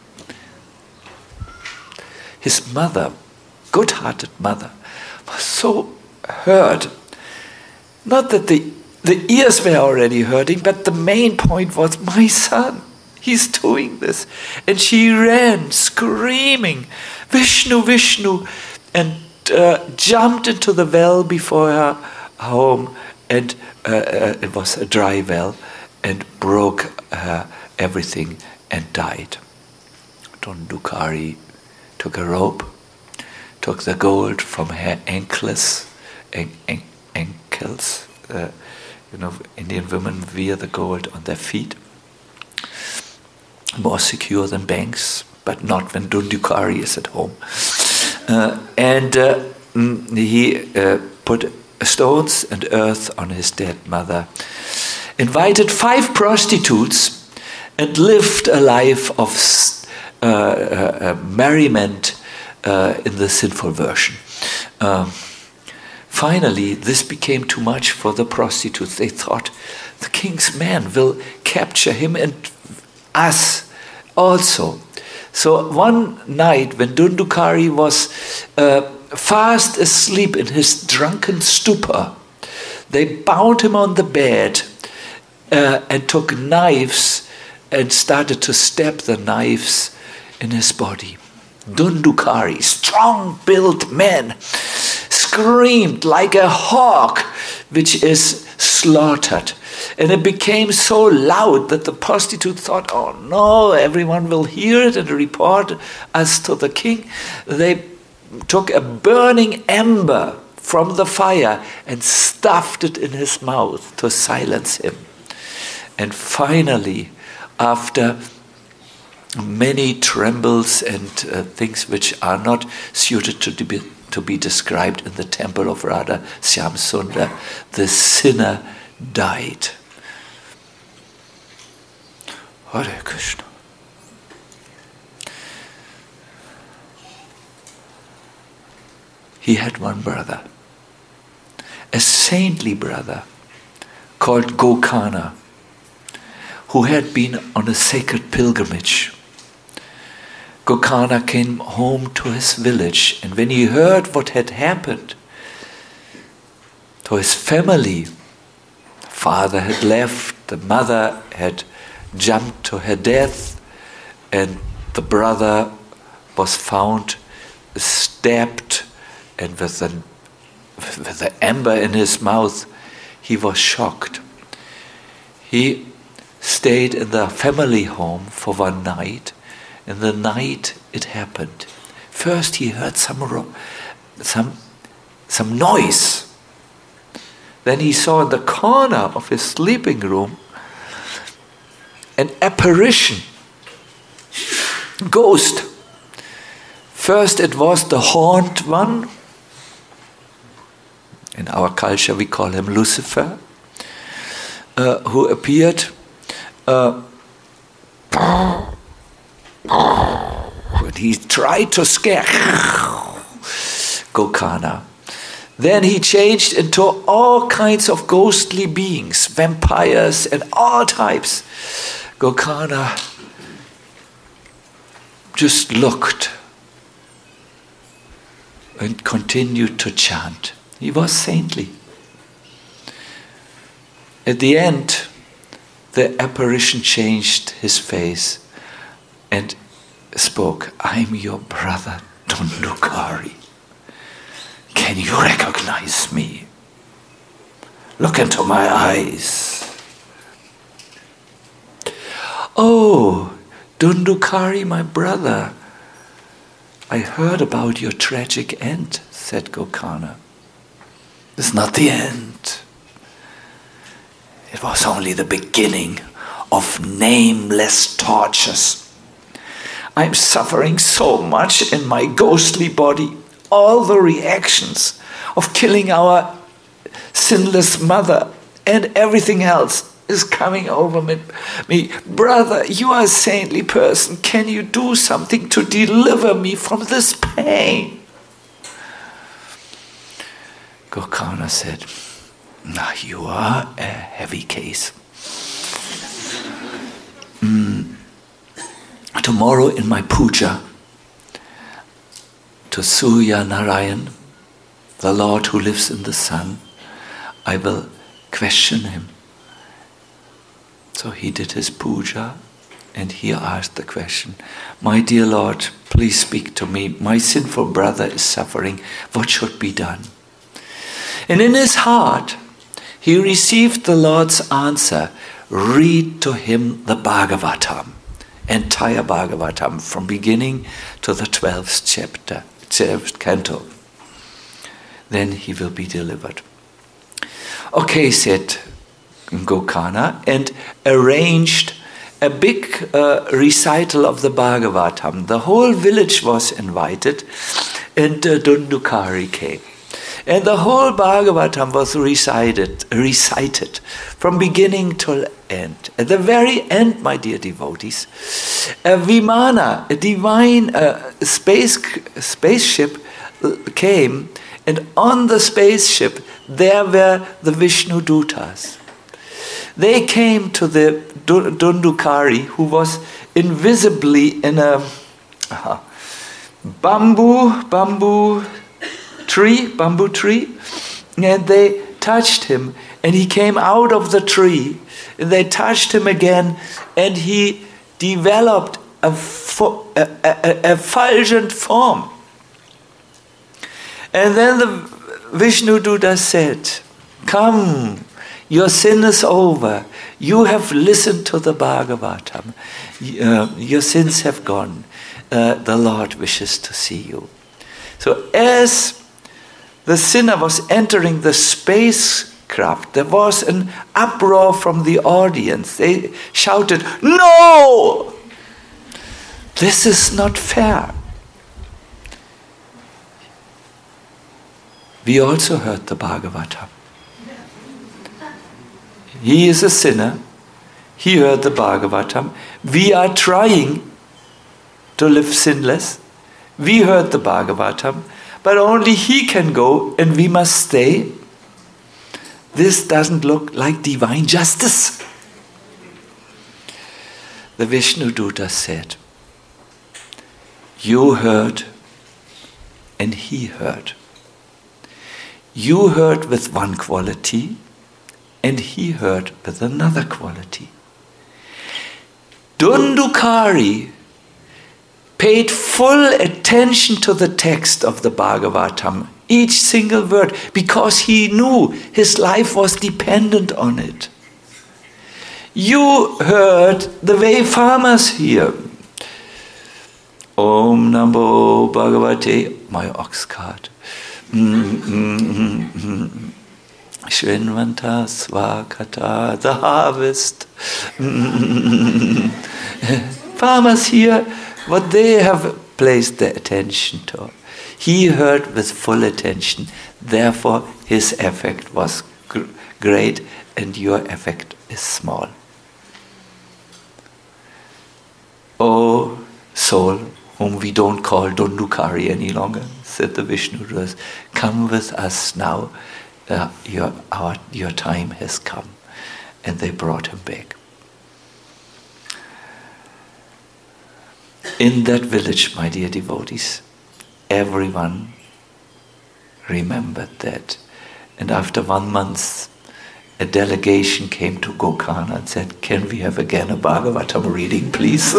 His mother, good-hearted mother, was so hurt. Not that the ears were already hurting, but the main point was, my son, he's doing this. And she ran screaming, "Vishnu, Vishnu," and jumped into the well before her home, and it was a dry well, and broke everything and died. Dhundhukari took a rope, took the gold from her ankles. Indian women wear the gold on their feet, more secure than banks, but not when Dhundhukari is at home. He put stones and earth on his dead mother, invited 5 prostitutes, and lived a life of merriment in the sinful version. Finally, this became too much for the prostitutes. They thought, the king's man will capture him and us also. So one night when Dhundhukari was fast asleep in his drunken stupor, they bound him on the bed and took knives and started to stab the knives in his body. Dhundhukari, strong-built man, screamed like a hawk which is slaughtered. And it became so loud that the prostitute thought, "Oh no, everyone will hear it and report us to the king." They took a burning ember from the fire and stuffed it in his mouth to silence him. And finally, after many trembles and things which are not suited to be described in the temple of Radha Shyamsundar, the sinner died. Hare Krishna. He had one brother, a saintly brother called Gokana, who had been on a sacred pilgrimage. Gokana came home to his village, and when he heard what had happened to his family, father had left, the mother had jumped to her death, and the brother was found stabbed, and with the ember in his mouth, he was shocked. He stayed in the family home for one night. In the night it happened. First he heard some noise. Then he saw in the corner of his sleeping room an apparition, ghost. First it was the horned one. In our culture we call him Lucifer, who appeared. He tried to scare Gokana. Then he changed into all kinds of ghostly beings, vampires and all types. Gokana just looked and continued to chant. He was saintly. At the end, the apparition changed his face and spoke, "I'm your brother, Dhundhukari. Can you recognize me? Look into my eyes." "Oh, Dhundhukari, my brother, I heard about your tragic end," said Gokana. "It's not the end. It was only the beginning of nameless tortures. I'm suffering so much in my ghostly body. All the reactions of killing our sinless mother and everything else is coming over me. Brother, you are a saintly person. Can you do something to deliver me from this pain?" Gokana said, "Now you are a heavy case. Tomorrow in my puja to Surya Narayan, the Lord who lives in the sun, I will question him." So he did his puja and he asked the question, "My dear Lord, please speak to me. My sinful brother is suffering. What should be done?" And in his heart, he received the Lord's answer, "Read to him the Bhagavatam, entire Bhagavatam, from beginning to the 12th chapter, 12th canto. Then he will be delivered." "Okay," said Gokana, and arranged a big recital of the Bhagavatam. The whole village was invited, and Dhundhukari came. And the whole Bhagavatam was recited from beginning till end. At the very end, my dear devotees, a Vimana, a divine spaceship came, and on the spaceship there were the Vishnu Dutas. They came to the Dhundhukari, who was invisibly in a bamboo tree, and they touched him, and he came out of the tree, and they touched him again, and he developed a fulgent form. And then the Vishnu Duta said, "Come, your sin is over. You have listened to the Bhagavatam. Your sins have gone. The Lord wishes to see you." So as the sinner was entering the spacecraft, there was an uproar from the audience. They shouted, "No! This is not fair." We also heard the Bhagavatam. He is a sinner. He heard the Bhagavatam. We are trying to live sinless. We heard the Bhagavatam, but only he can go and we must stay. This doesn't look like divine justice. The Vishnu Duta said, "You heard and he heard. You heard with one quality and he heard with another quality. Dhundhukari paid full attention to the text of the Bhagavatam, each single word, because he knew his life was dependent on it. You heard the way farmers hear. Om Namo Bhagavate, my ox cart. Shrinvanta Swakata, the harvest. Farmers hear what they have placed their attention to. He heard with full attention, therefore his effect was great and your effect is small. O soul, whom we don't call Dondukari any longer, said the Vishnudras, come with us now, your time has come. And they brought him back. In that village, my dear devotees, everyone remembered that. And after 1 month, a delegation came to Gokana and said, can we have again a Bhagavatam reading, please?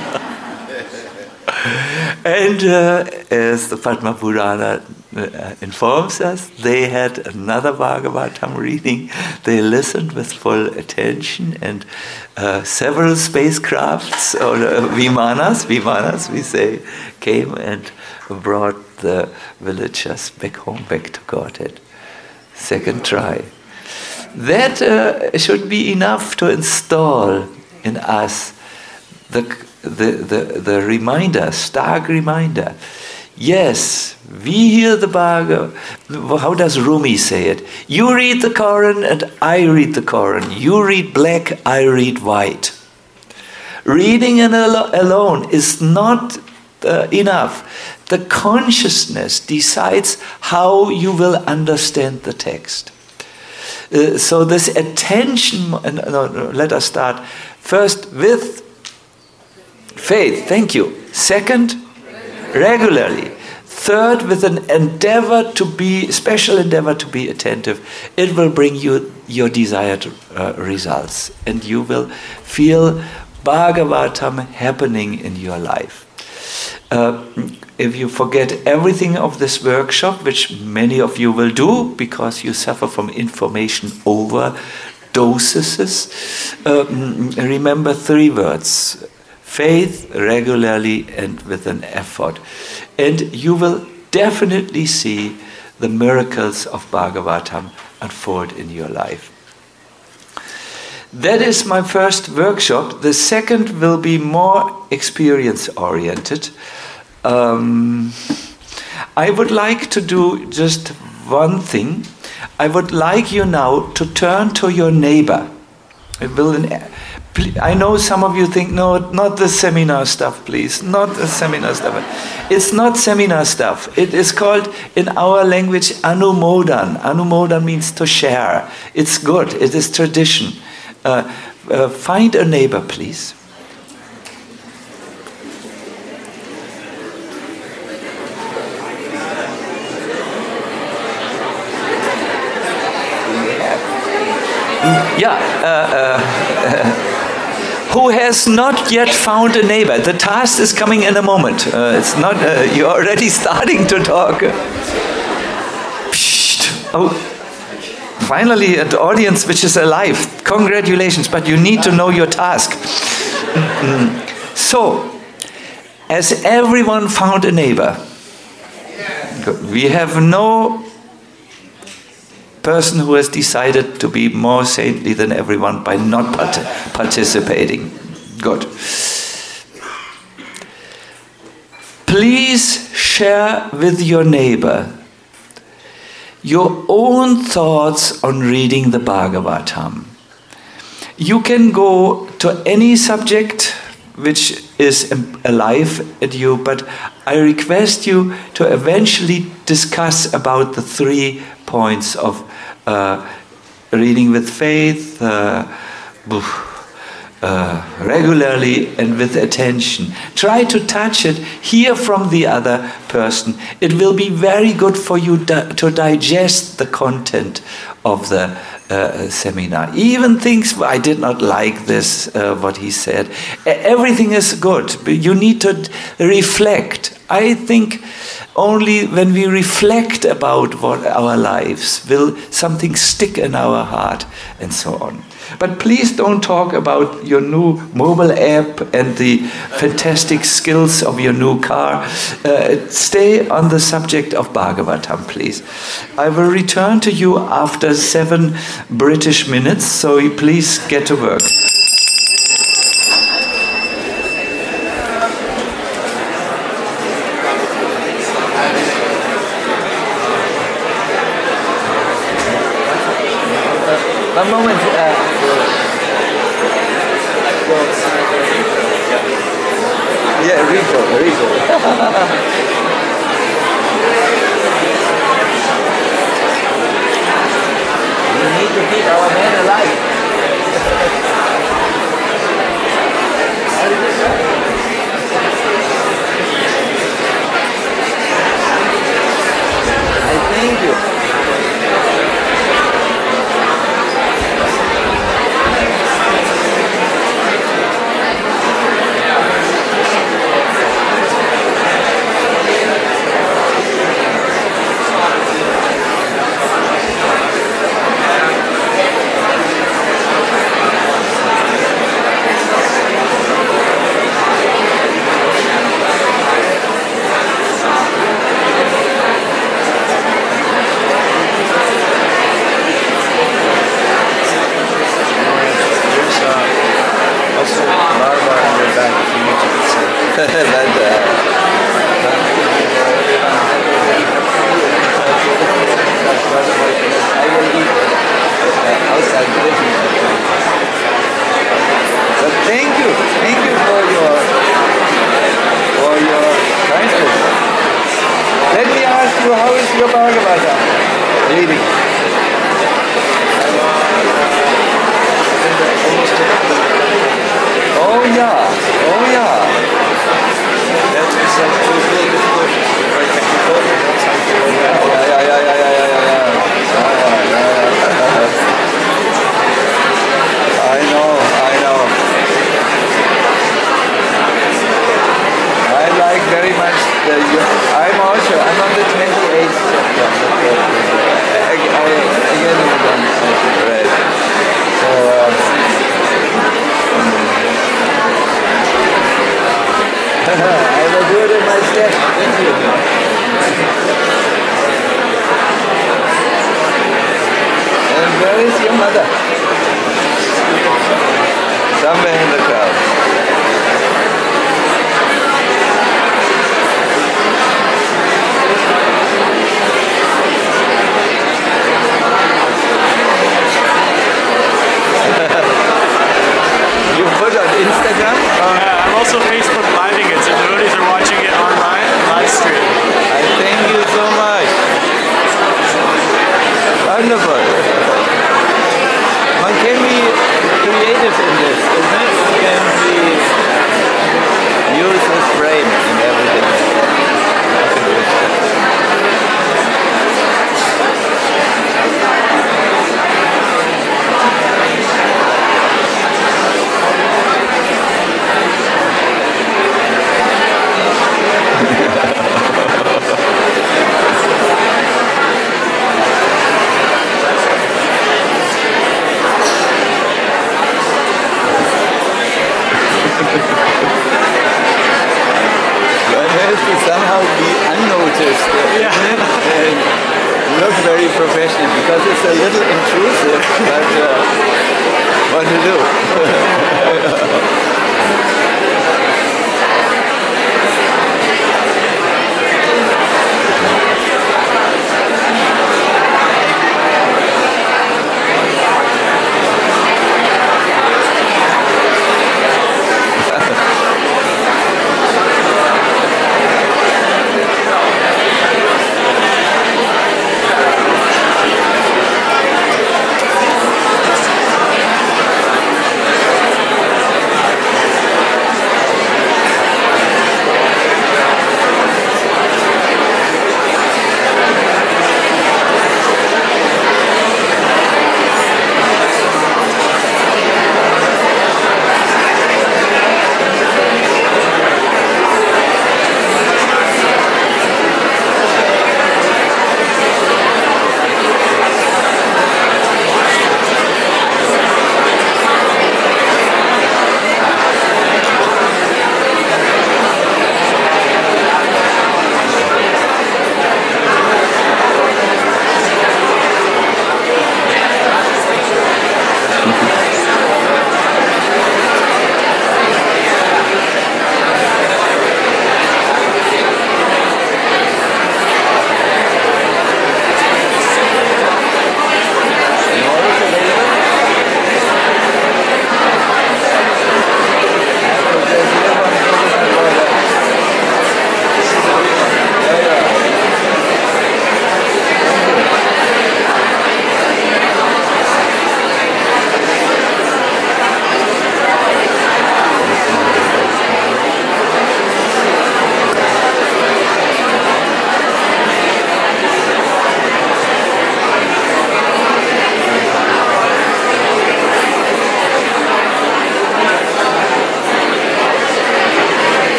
And as the Padma Purana informs us, they had another Bhagavatam reading. They listened with full attention, and several spacecrafts, or vimanas we say, came and brought the villagers back home, back to Godhead. Second try. That should be enough to install in us the reminder, stark reminder. Yes, we hear the Bhagavad. How does Rumi say it? You read the Koran and I read the Koran. You read black, I read white. Reading alone is not enough. The consciousness decides how you will understand the text. So this attention, let us start first with faith, thank you. Second, regularly. Third, with an special endeavor to be attentive. It will bring you your desired results, and you will feel Bhagavatam happening in your life. If you forget everything of this workshop, which many of you will do because you suffer from information overdoses, remember 3 words: faith, regularly, and with an effort. And you will definitely see the miracles of Bhagavatam unfold in your life. That is my first workshop. The second will be more experience-oriented. I would like to do just one thing. I would like you now to turn to your neighbor. I know some of you think, no, not the seminar stuff, please. Not the seminar stuff. It's not seminar stuff. It is called, in our language, anumodan. Anumodan means to share. It's good. It is tradition. Find a neighbor, please. Who has not yet found a neighbor? The task is coming in a moment. It's not. You're already starting to talk. Psst. Oh, finally, an audience which is alive. Congratulations! But you need to know your task. So, as everyone found a neighbor, we have no person who has decided to be more saintly than everyone by not participating. Good. Please share with your neighbor your own thoughts on reading the Bhagavatam. You can go to any subject which is alive at you, but I request you to eventually discuss about the 3 points of reading with faith, regularly, and with attention. Try to touch it, hear from the other person. It will be very good for you to digest the content of the seminar. Even things, I did not like this, what he said. Everything is good. You need to reflect. I think only when we reflect about what our lives will something stick in our heart and so on. But please don't talk about your new mobile app and the fantastic skills of your new car. Stay on the subject of Bhagavatam, please. I will return to you after 7 British minutes, so you please get to work. One moment. Yeah, Rico. We need to keep our man alive. I thank you.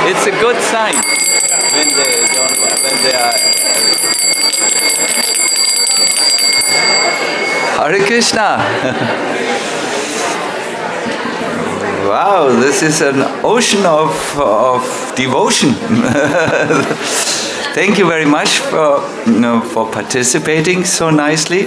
It's a good sign when they are. Hare Krishna. Wow, this is an ocean of devotion. Thank you very much for participating so nicely.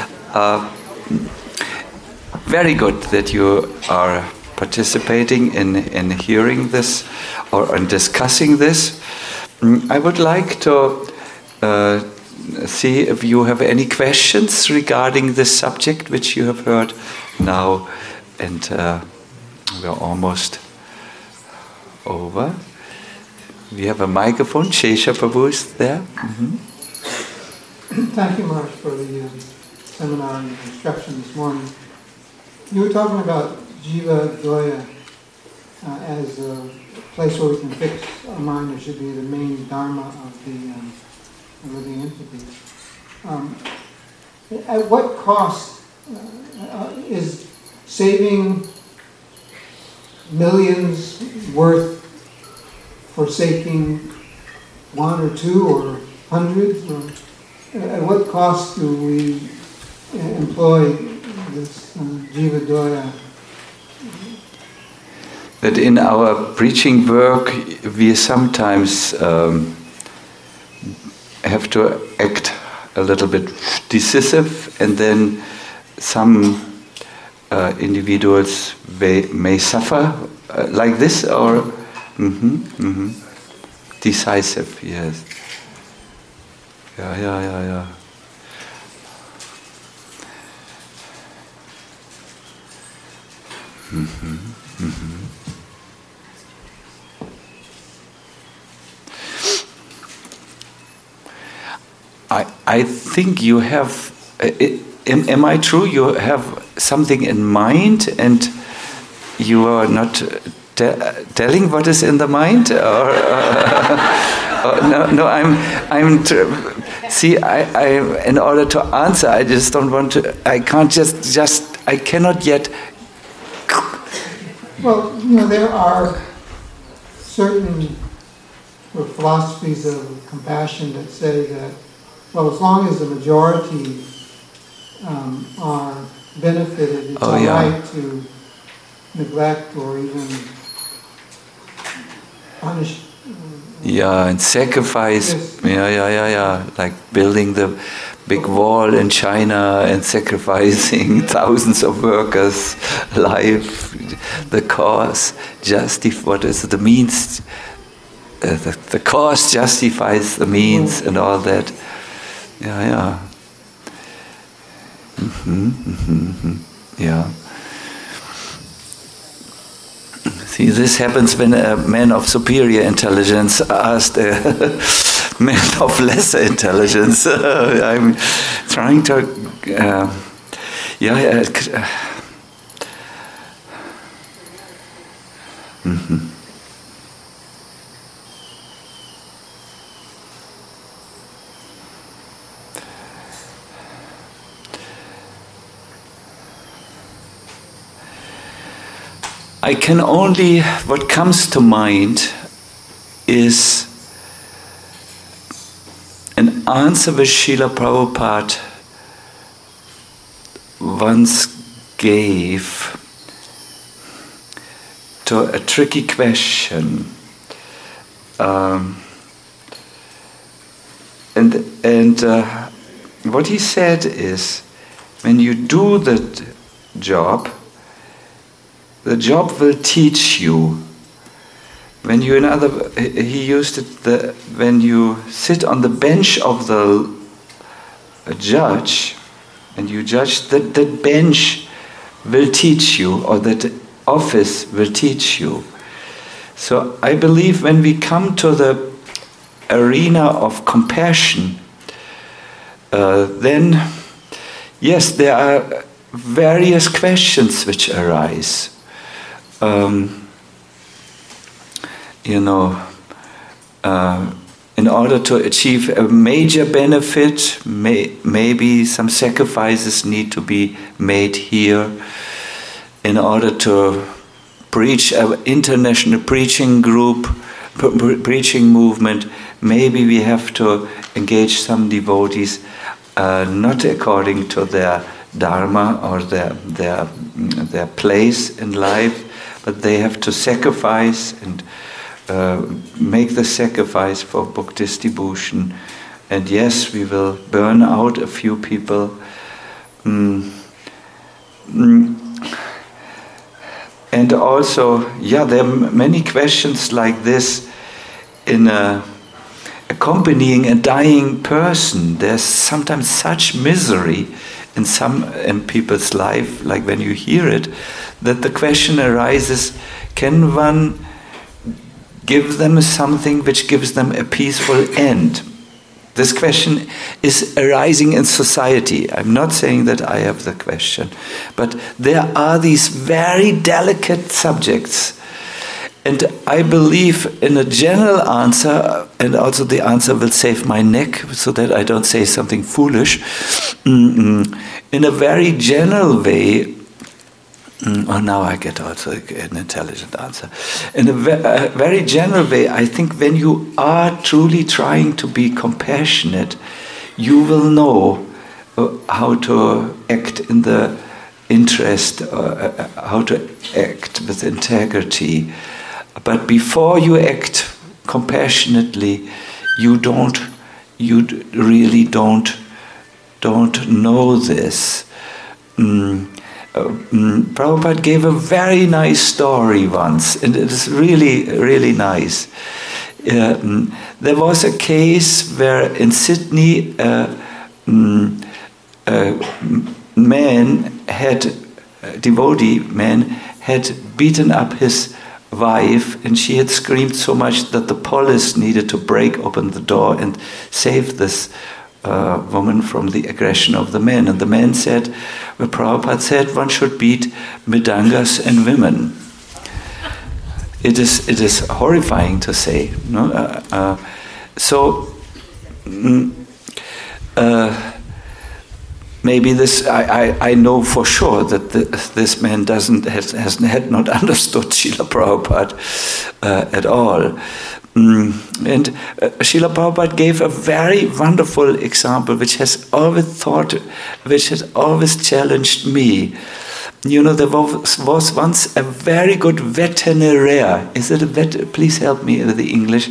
Very good that you are participating in hearing this or in discussing this. I would like to see if you have any questions regarding this subject which you have heard now, and we're almost over. We have a microphone. Shesha Prabhu is there. Mm-hmm. Thank you, Maharaj, for the seminar and instruction this morning. You were talking about Jiva Dvaya as a place where we can fix our mind. It should be the main dharma of the living entity. At what cost is saving millions worth forsaking one or two or hundreds? Or at what cost do we employ this Jiva Dvaya? That in our preaching work we sometimes have to act a little bit decisive, and then some individuals may suffer like this, or decisive, yes. Yeah. I think you have. Am I true? You have something in mind, and you are not telling what is in the mind, or no. See, I in order to answer, I just don't want to. I can't just. I cannot yet. Well, there are certain philosophies of compassion that say that, well, as long as the majority are benefited, it's all right to neglect or even punish. And sacrifice. Yeah. Like building the big wall in China and sacrificing thousands of workers' life. The cause what is the means? The cause justifies the means, and all that. Yeah. Yeah. See, this happens when a man of superior intelligence asked a man of lesser intelligence. I'm trying to. I can only, what comes to mind is an answer which Srila Prabhupada once gave to a tricky question. What he said is, when you do the job will teach you. When you he used it, when you sit on the bench of the judge and you judge, that bench will teach you, or that office will teach you. So I believe when we come to the arena of compassion, then yes, there are various questions which arise. In order to achieve a major benefit, maybe some sacrifices need to be made here. In order to preach an international preaching group, preaching movement, maybe we have to engage some devotees not according to their dharma or their place in life, but they have to sacrifice and make the sacrifice for book distribution. And yes, we will burn out a few people. And also, there are many questions like this in accompanying a dying person. There's sometimes such misery in people's life, like when you hear it, that the question arises, can one give them something which gives them a peaceful end? This question is arising in society. I'm not saying that I have the question, but there are these very delicate subjects. And I believe in a general answer, and also the answer will save my neck so that I don't say something foolish. In a very general way, now I get also an intelligent answer. In a very general way, I think when you are truly trying to be compassionate, you will know how to act in the interest, how to act with integrity. But before you act compassionately, you really don't know this. Prabhupada gave a very nice story once, and it is really, really nice. There was a case where in Sydney a devotee man had beaten up his wife, and she had screamed so much that the police needed to break open the door and save this woman from the aggression of the men. And the man said, well, Prabhupada said one should beat mridangas and women. It is horrifying to say. No? Maybe this, I know for sure that this man had not understood Srila Prabhupada at all. And Srila Prabhupada gave a very wonderful example which has always challenged me. You know, there was once a very good veterinarian. Is it a please help me with the English.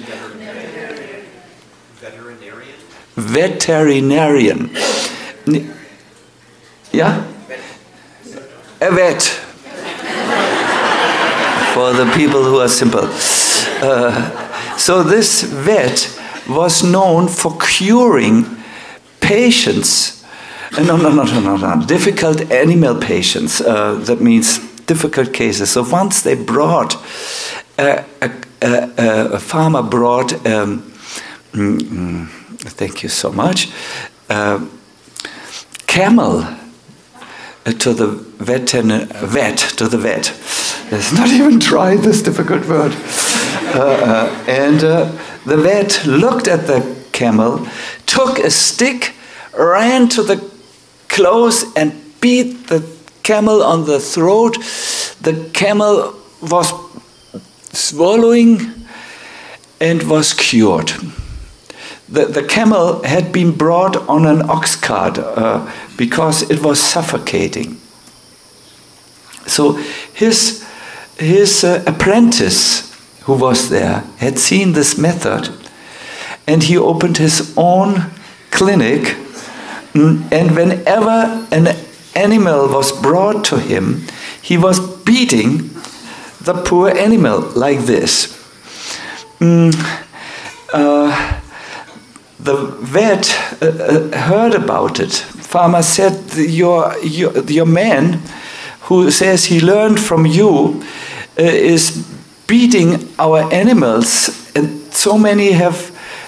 Veterinarian. Yeah? A vet. For the people who are simple. So this vet was known for curing patients. No, difficult animal patients. That means difficult cases. So once they brought, a farmer brought, thank you so much, camel to the vet. Let's not even try this difficult word. And the vet looked at the camel, took a stick, ran to the clothes and beat the camel on the throat. The camel was swallowing and was cured. The camel had been brought on an ox cart because it was suffocating. So his apprentice who was there had seen this method, and he opened his own clinic, and whenever an animal was brought to him, he was beating the poor animal like this. The vet heard about it. Farmer said, your man who says he learned from you is beating our animals, and so many have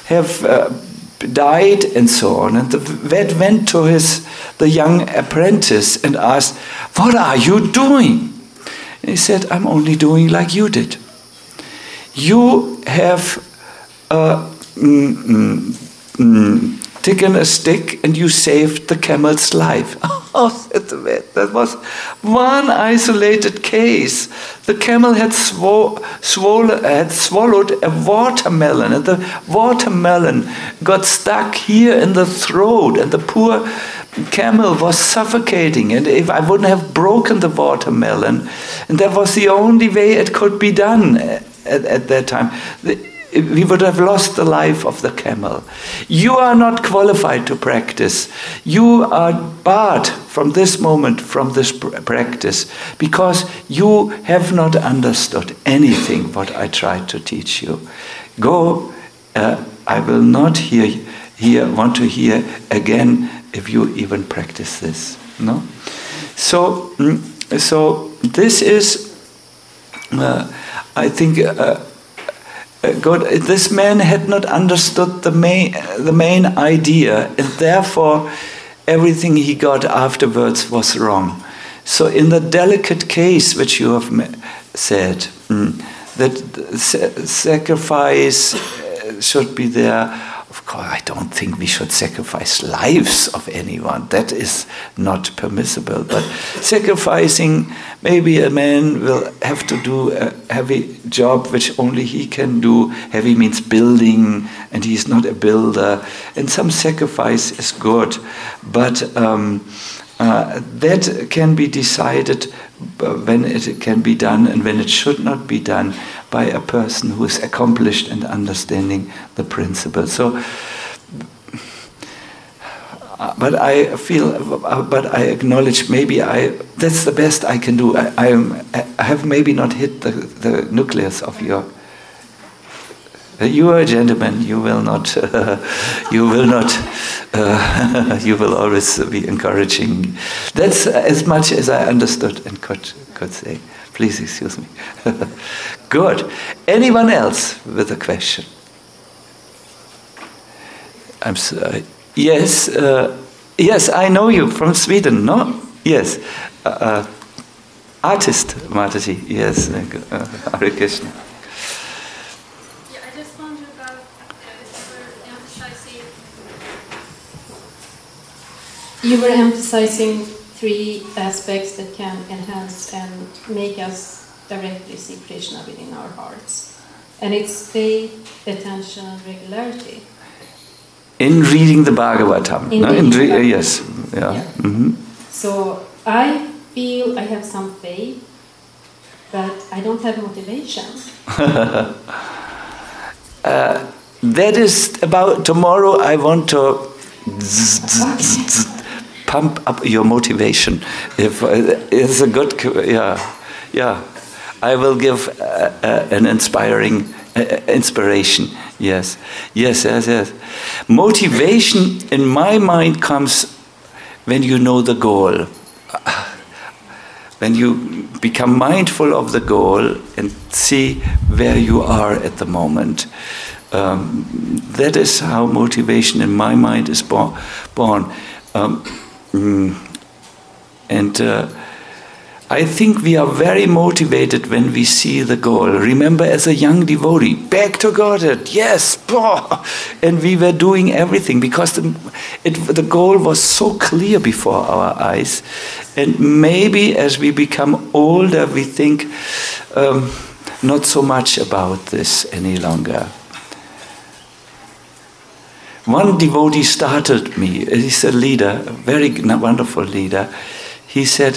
died and so on. And the vet went to the young apprentice and asked, what are you doing? And he said, I'm only doing like you did. You have taken a stick and you saved the camel's life. Oh, that was one isolated case. The camel had swallowed a watermelon, and the watermelon got stuck here in the throat, and the poor camel was suffocating. And if I wouldn't have broken the watermelon, and that was the only way it could be done at that time, we would have lost the life of the camel. You are not qualified to practice. You are barred from this moment, from this practice, because you have not understood anything what I tried to teach you. Go, I will not want to hear again if you even practice this. No? So this is, I think, God, this man had not understood the main idea, and therefore everything he got afterwards was wrong. So in the delicate case which you have said, that sacrifice should be there, of course I don't think we should sacrifice lives of anyone. That is not permissible. But sacrificing, maybe a man will have to do a heavy job which only he can do. Heavy means building, and he's not a builder. And some sacrifice is good, but that can be decided when it can be done and when it should not be done by a person who is accomplished and understanding the principle. So, but I acknowledge maybe that's the best I can do. I have maybe not hit the nucleus of your. You are a gentleman. You will not. You will always be encouraging. That's as much as I understood and could say. Please excuse me. Good. Anyone else with a question? I'm sorry. Yes. Yes, I know you from Sweden. No. Yes. Artist Mataji. Yes. Hare Krishna. You were emphasizing 3 aspects that can enhance and make us directly see Krishna within our hearts. And it's faith, attention, and regularity. In reading the Bhagavatam. Yes. Yeah. Yeah. Mm-hmm. So I feel I have some faith, but I don't have motivation. That is about tomorrow. I want to pump up your motivation. If it's a good, yeah. I will give an inspiration. Yes. Motivation, in my mind, comes when you know the goal. When you become mindful of the goal and see where you are at the moment. That is how motivation, in my mind, is born. I think we are very motivated when we see the goal. Remember, as a young devotee, back to Godhead, yes, and we were doing everything because the goal was so clear before our eyes. And maybe as we become older, we think not so much about this any longer. One devotee startled me. He's a leader, a very wonderful leader. He said,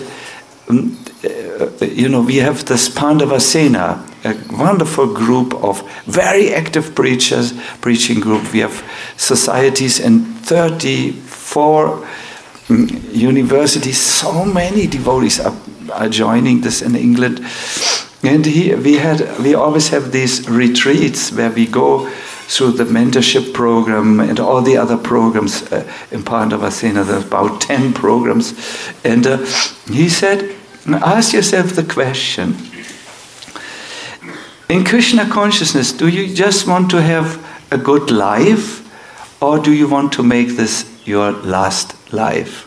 we have this Pandava Sena, a wonderful group of very active preachers, preaching group. We have societies in 34 universities. So many devotees are joining this in England. And we always have these retreats where we go through the mentorship program and all the other programs in Pandava Sena. There's about 10 programs. And he said, ask yourself the question, in Krishna consciousness, do you just want to have a good life, or do you want to make this your last life?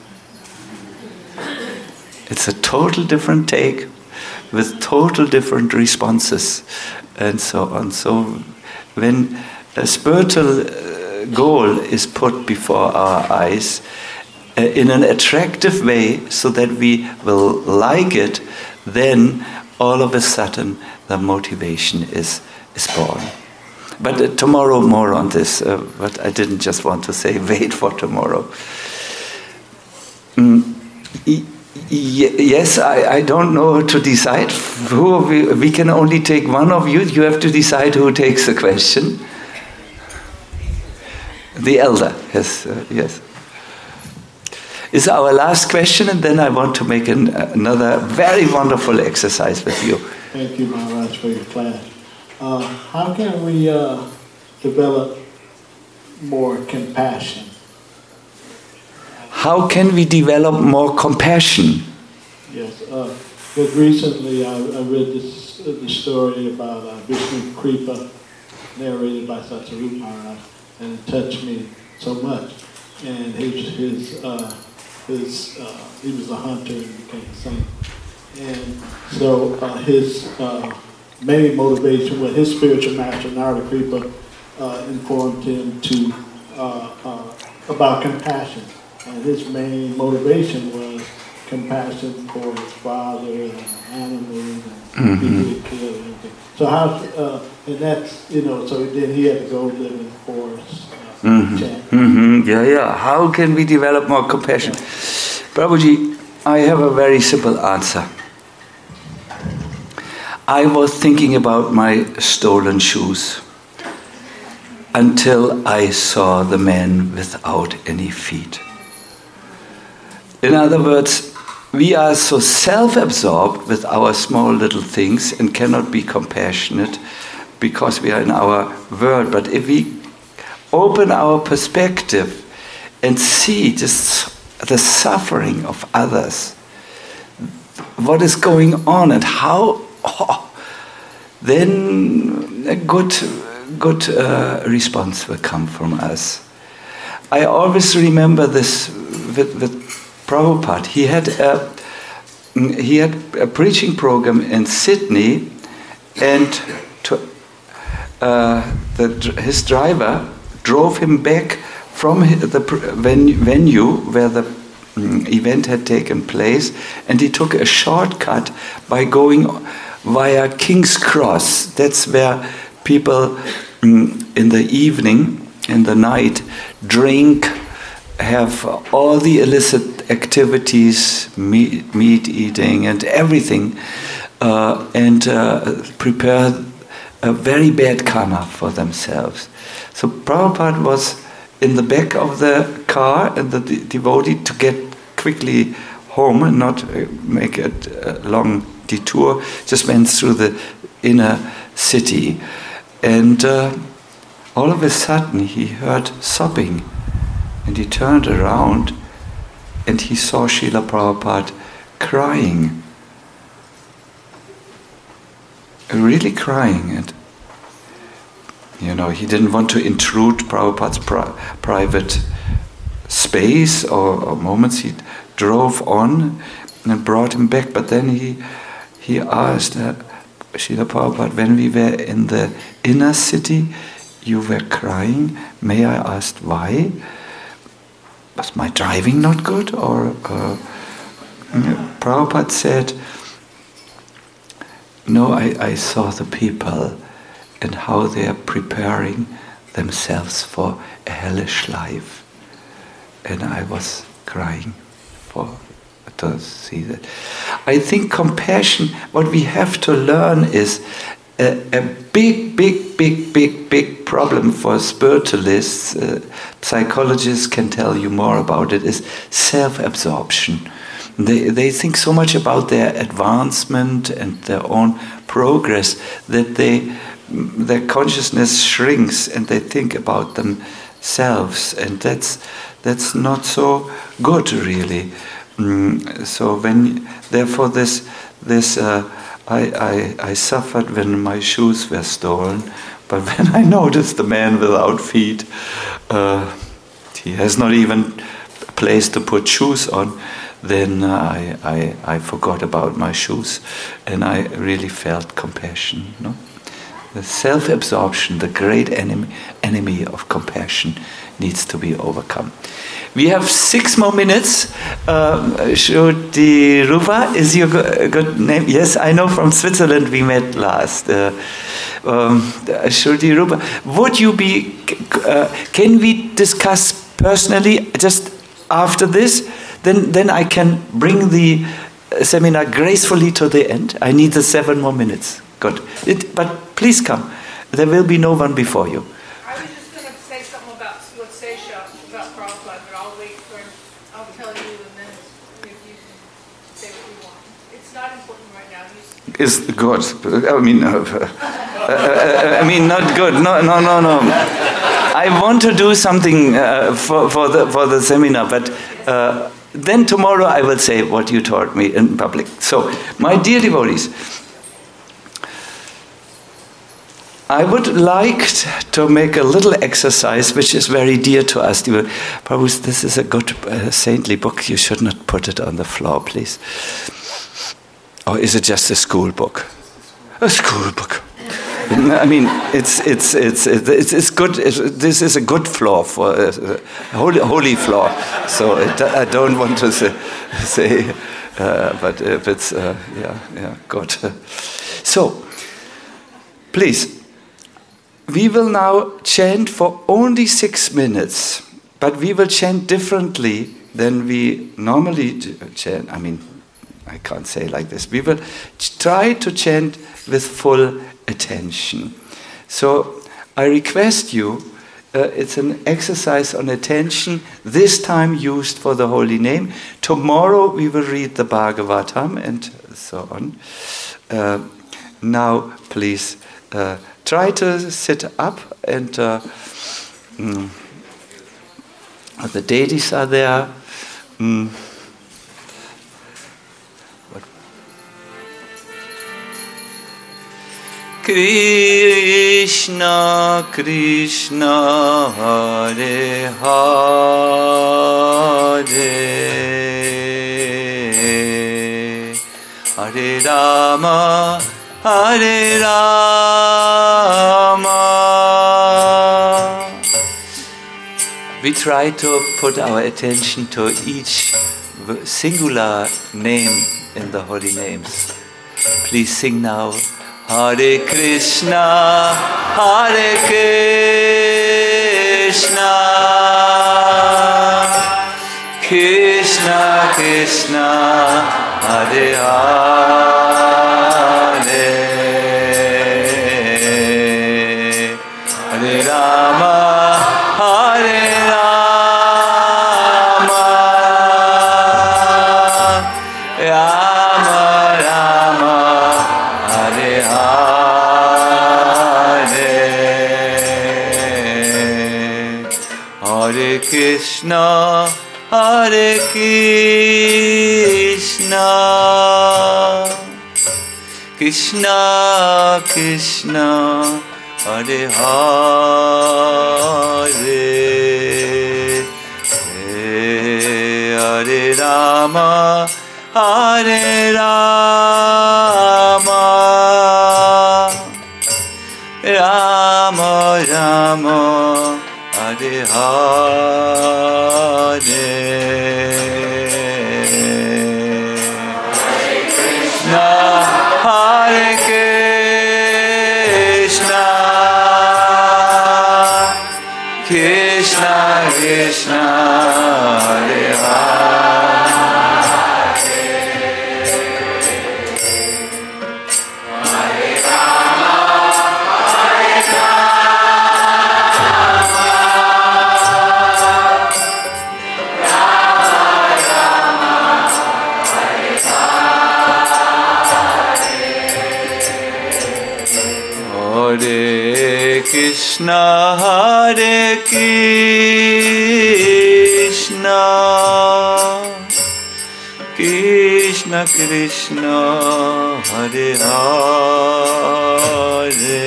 It's a total different take with total different responses and so on. So when a spiritual goal is put before our eyes in an attractive way so that we will like it, then all of a sudden the motivation is born. But tomorrow more on this, but I didn't just want to say wait for tomorrow. Yes, I don't know to decide who we can only take one of you. You have to decide who takes the question. The elder, yes, yes. Is our last question, and then I want to make another very wonderful exercise with you. Thank you, Maharaj, for your class. How can we develop more compassion? How can we develop more compassion? Yes, because recently I read the story about Vishnu Kripa, narrated by Satsarup Maharaj, and it touched me so much. And he was a hunter and became a saint. And so his main motivation was his spiritual master, Narada Kripa, informed him about compassion. And his main motivation was compassion for his father and animals and people he killed and everything. So and that's, so then he had to go live in the forest. Yeah. How can we develop more compassion? Prabhuji, I have a very simple answer. I was thinking about my stolen shoes until I saw the man without any feet. In other words, we are so self-absorbed with our small little things and cannot be compassionate because we are in our world. But if we open our perspective and see just the suffering of others, what is going on and how, then a good response will come from us. I always remember this with Prabhupada. He had a preaching program in Sydney, and his driver drove him back from the venue where the event had taken place, and he took a shortcut by going via King's Cross. That's where people in the evening, in the night, drink, have all the illicit activities, meat eating and everything, and prepare a very bad karma for themselves. So Prabhupada was in the back of the car, and the devotee, to get quickly home and not make a long detour, just went through the inner city. And all of a sudden he heard sobbing, and he turned around and he saw Srila Prabhupada crying, really crying. And he didn't want to intrude Prabhupada's private space or moments. He drove on and brought him back. But then he asked Srila Prabhupada, when we were in the inner city, you were crying. May I ask why? Was my driving not good? Or Prabhupada said, no, I saw the people and how they are preparing themselves for a hellish life. And I was crying to see that. I think compassion, what we have to learn is a big problem for spiritualists. Psychologists can tell you more about it, is self-absorption. They think so much about their advancement and their own progress that their consciousness shrinks and they think about themselves, and that's not so good, really. So therefore this I suffered when my shoes were stolen, but when I noticed the man without feet, he has not even a place to put shoes on, then I forgot about my shoes, and I really felt compassion. No? The self-absorption, the great enemy of compassion, needs to be overcome. We have 6 more minutes. Shruti Rupa is your good name? Yes, I know from Switzerland we met last. Shruti Rupa, would you be? Can we discuss personally just after this? Then I can bring the seminar gracefully to the end. I need the 7 more minutes. Good. But please come. There will be no one before you. I was just going to say something about what Sesha, about Prabhupada, but I'll wait for him. I'll tell you and then if you can say what you want. It's not important right now. Is good. I mean, not good. No. I want to do something for the seminar, but then tomorrow I will say what you taught me in public. So, my dear devotees, I would like to make a little exercise which is very dear to us. Prabhu, this is a good saintly book. You should not put it on the floor, please. Or is it just a school book? A school book. I mean, it's good. This is a good floor for holy floor. So I don't want to say but if it's good. So, please. We will now chant for only 6 minutes, but we will chant differently than we normally chant. I mean, I can't say like this. We will try to chant with full attention. So I request you, it's an exercise on attention, this time used for the holy name. Tomorrow we will read the Bhagavatam and so on. Now, please, try to sit up and the deities are there. Krishna, Krishna, Hare Hare, Hare Rama, Hare Rama. We try to put our attention to each singular name in the holy names. Please sing now. Hare Krishna, Hare Krishna, Krishna Krishna, Hare Hare, Hare Rama, Hare Rama, Rama Rama, Hare Hare, Hare Krishna, Hare Krishna, Krishna Krishna, Hare Hare, Hare Rama, Hare Rama, Rama Rama, Hare Hare, Hare Krishna, Krishna Krishna, Hare Hare Krishna, Hare Krishna, Krishna Krishna, Hare Hare,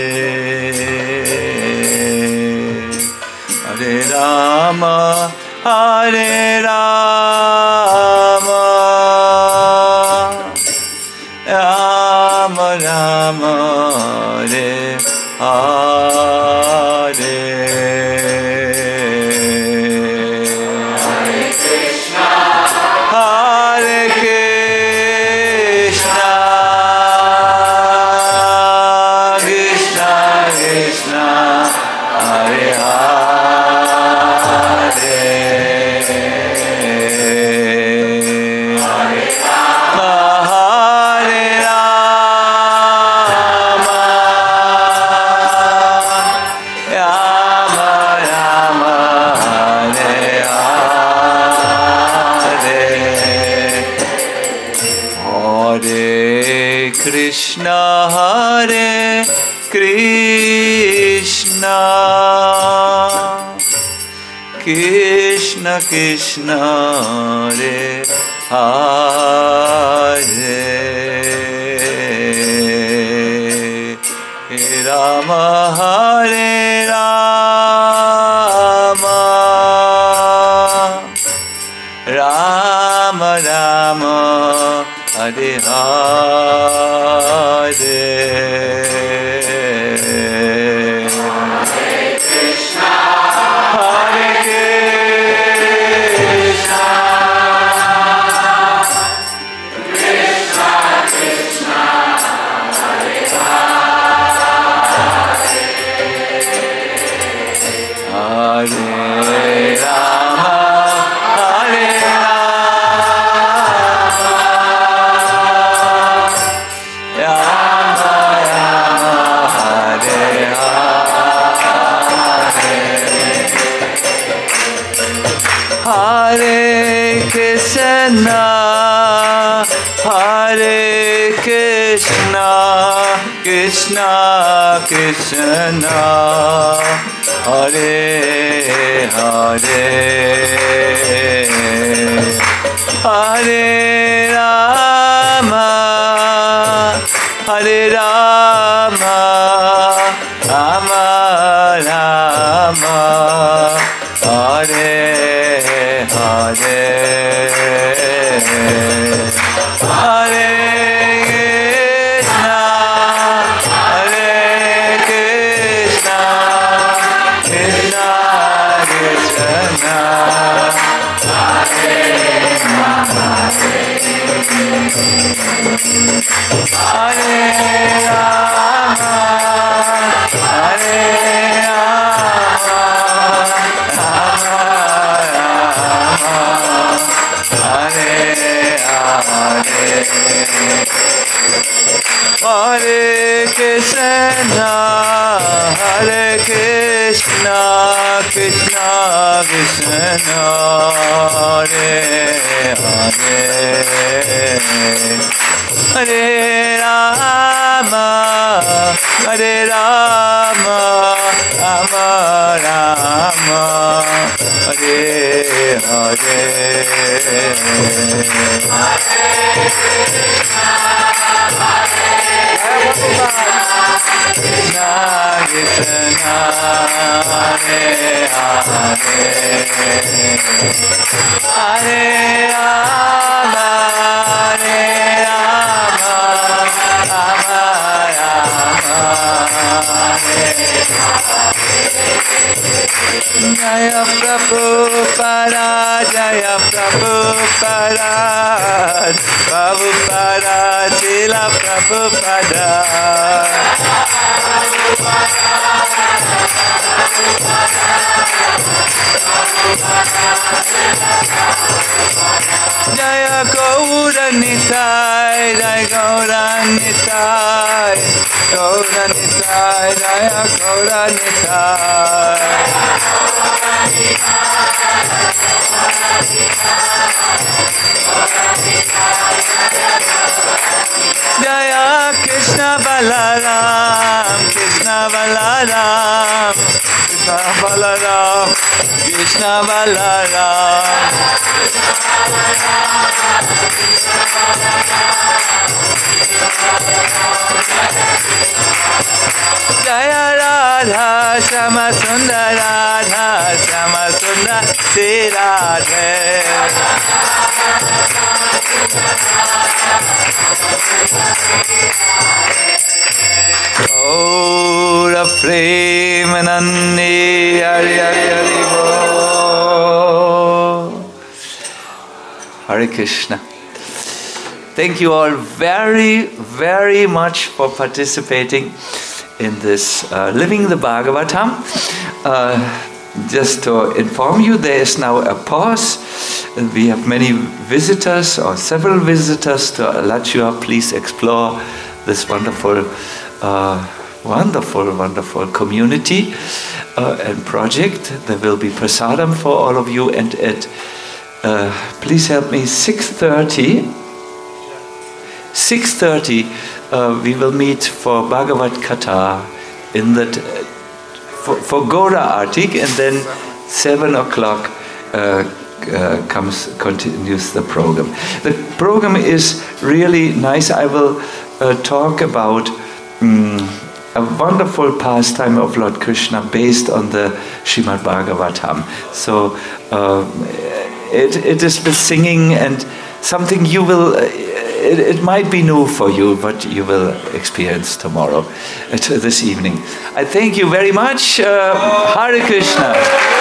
Hare Rama, Hare Rama, Rama Rama, Hare Krishna, Hare Krishna, Krishna Krishna, Hare Hare, Rama Hare Rama, Rama Rama, Hare Hare. Krishna Krishna, Hare Hare, Hare Rama, Hare Rama, Rama Rama, Hare Hare, Hare Hare Krishna, Hare Krishna, Krishna Krishna, Hare Hare, Hare Rama, Hare Rama, Rama Rama, Hare Hare, Krishna Krishna, Hare Hare, Hare Rama, Hare Rama, Rama Rama, Hare Jaya Prabhupada, Jaya Prabhupada, Prabhupada, Srila Prabhupada. Jaya Gaura Nitai, Jaya Gaura Nitai, Gaura Nitai, Jaya Gaura Nitai. Jaya Krishna Balaram, Krishna Balaram, Krishna Balaram, Krishna Balaram. Jaya Radha Shama Sundar, Radha Shama Sundar, Shri Radhe. Ora Premanandi, Hari Hari Hari Bo. Hare Krishna. Thank you all very, very much for participating in this Living the Bhagavatam. Just to inform you, there is now a pause. We have many visitors, or several visitors to Alachua. Please explore this wonderful, wonderful community and project. There will be prasadam for all of you, and at please help me, 6:30 we will meet for Bhagavad Katha in the for Gora Artik, and then 7 o'clock continues the program. The program is really nice. I will talk about a wonderful pastime of Lord Krishna based on the Srimad Bhagavatam. So it is with singing and something you will. It might be new for you, but you will experience tomorrow, this evening. I thank you very much. Hare Krishna.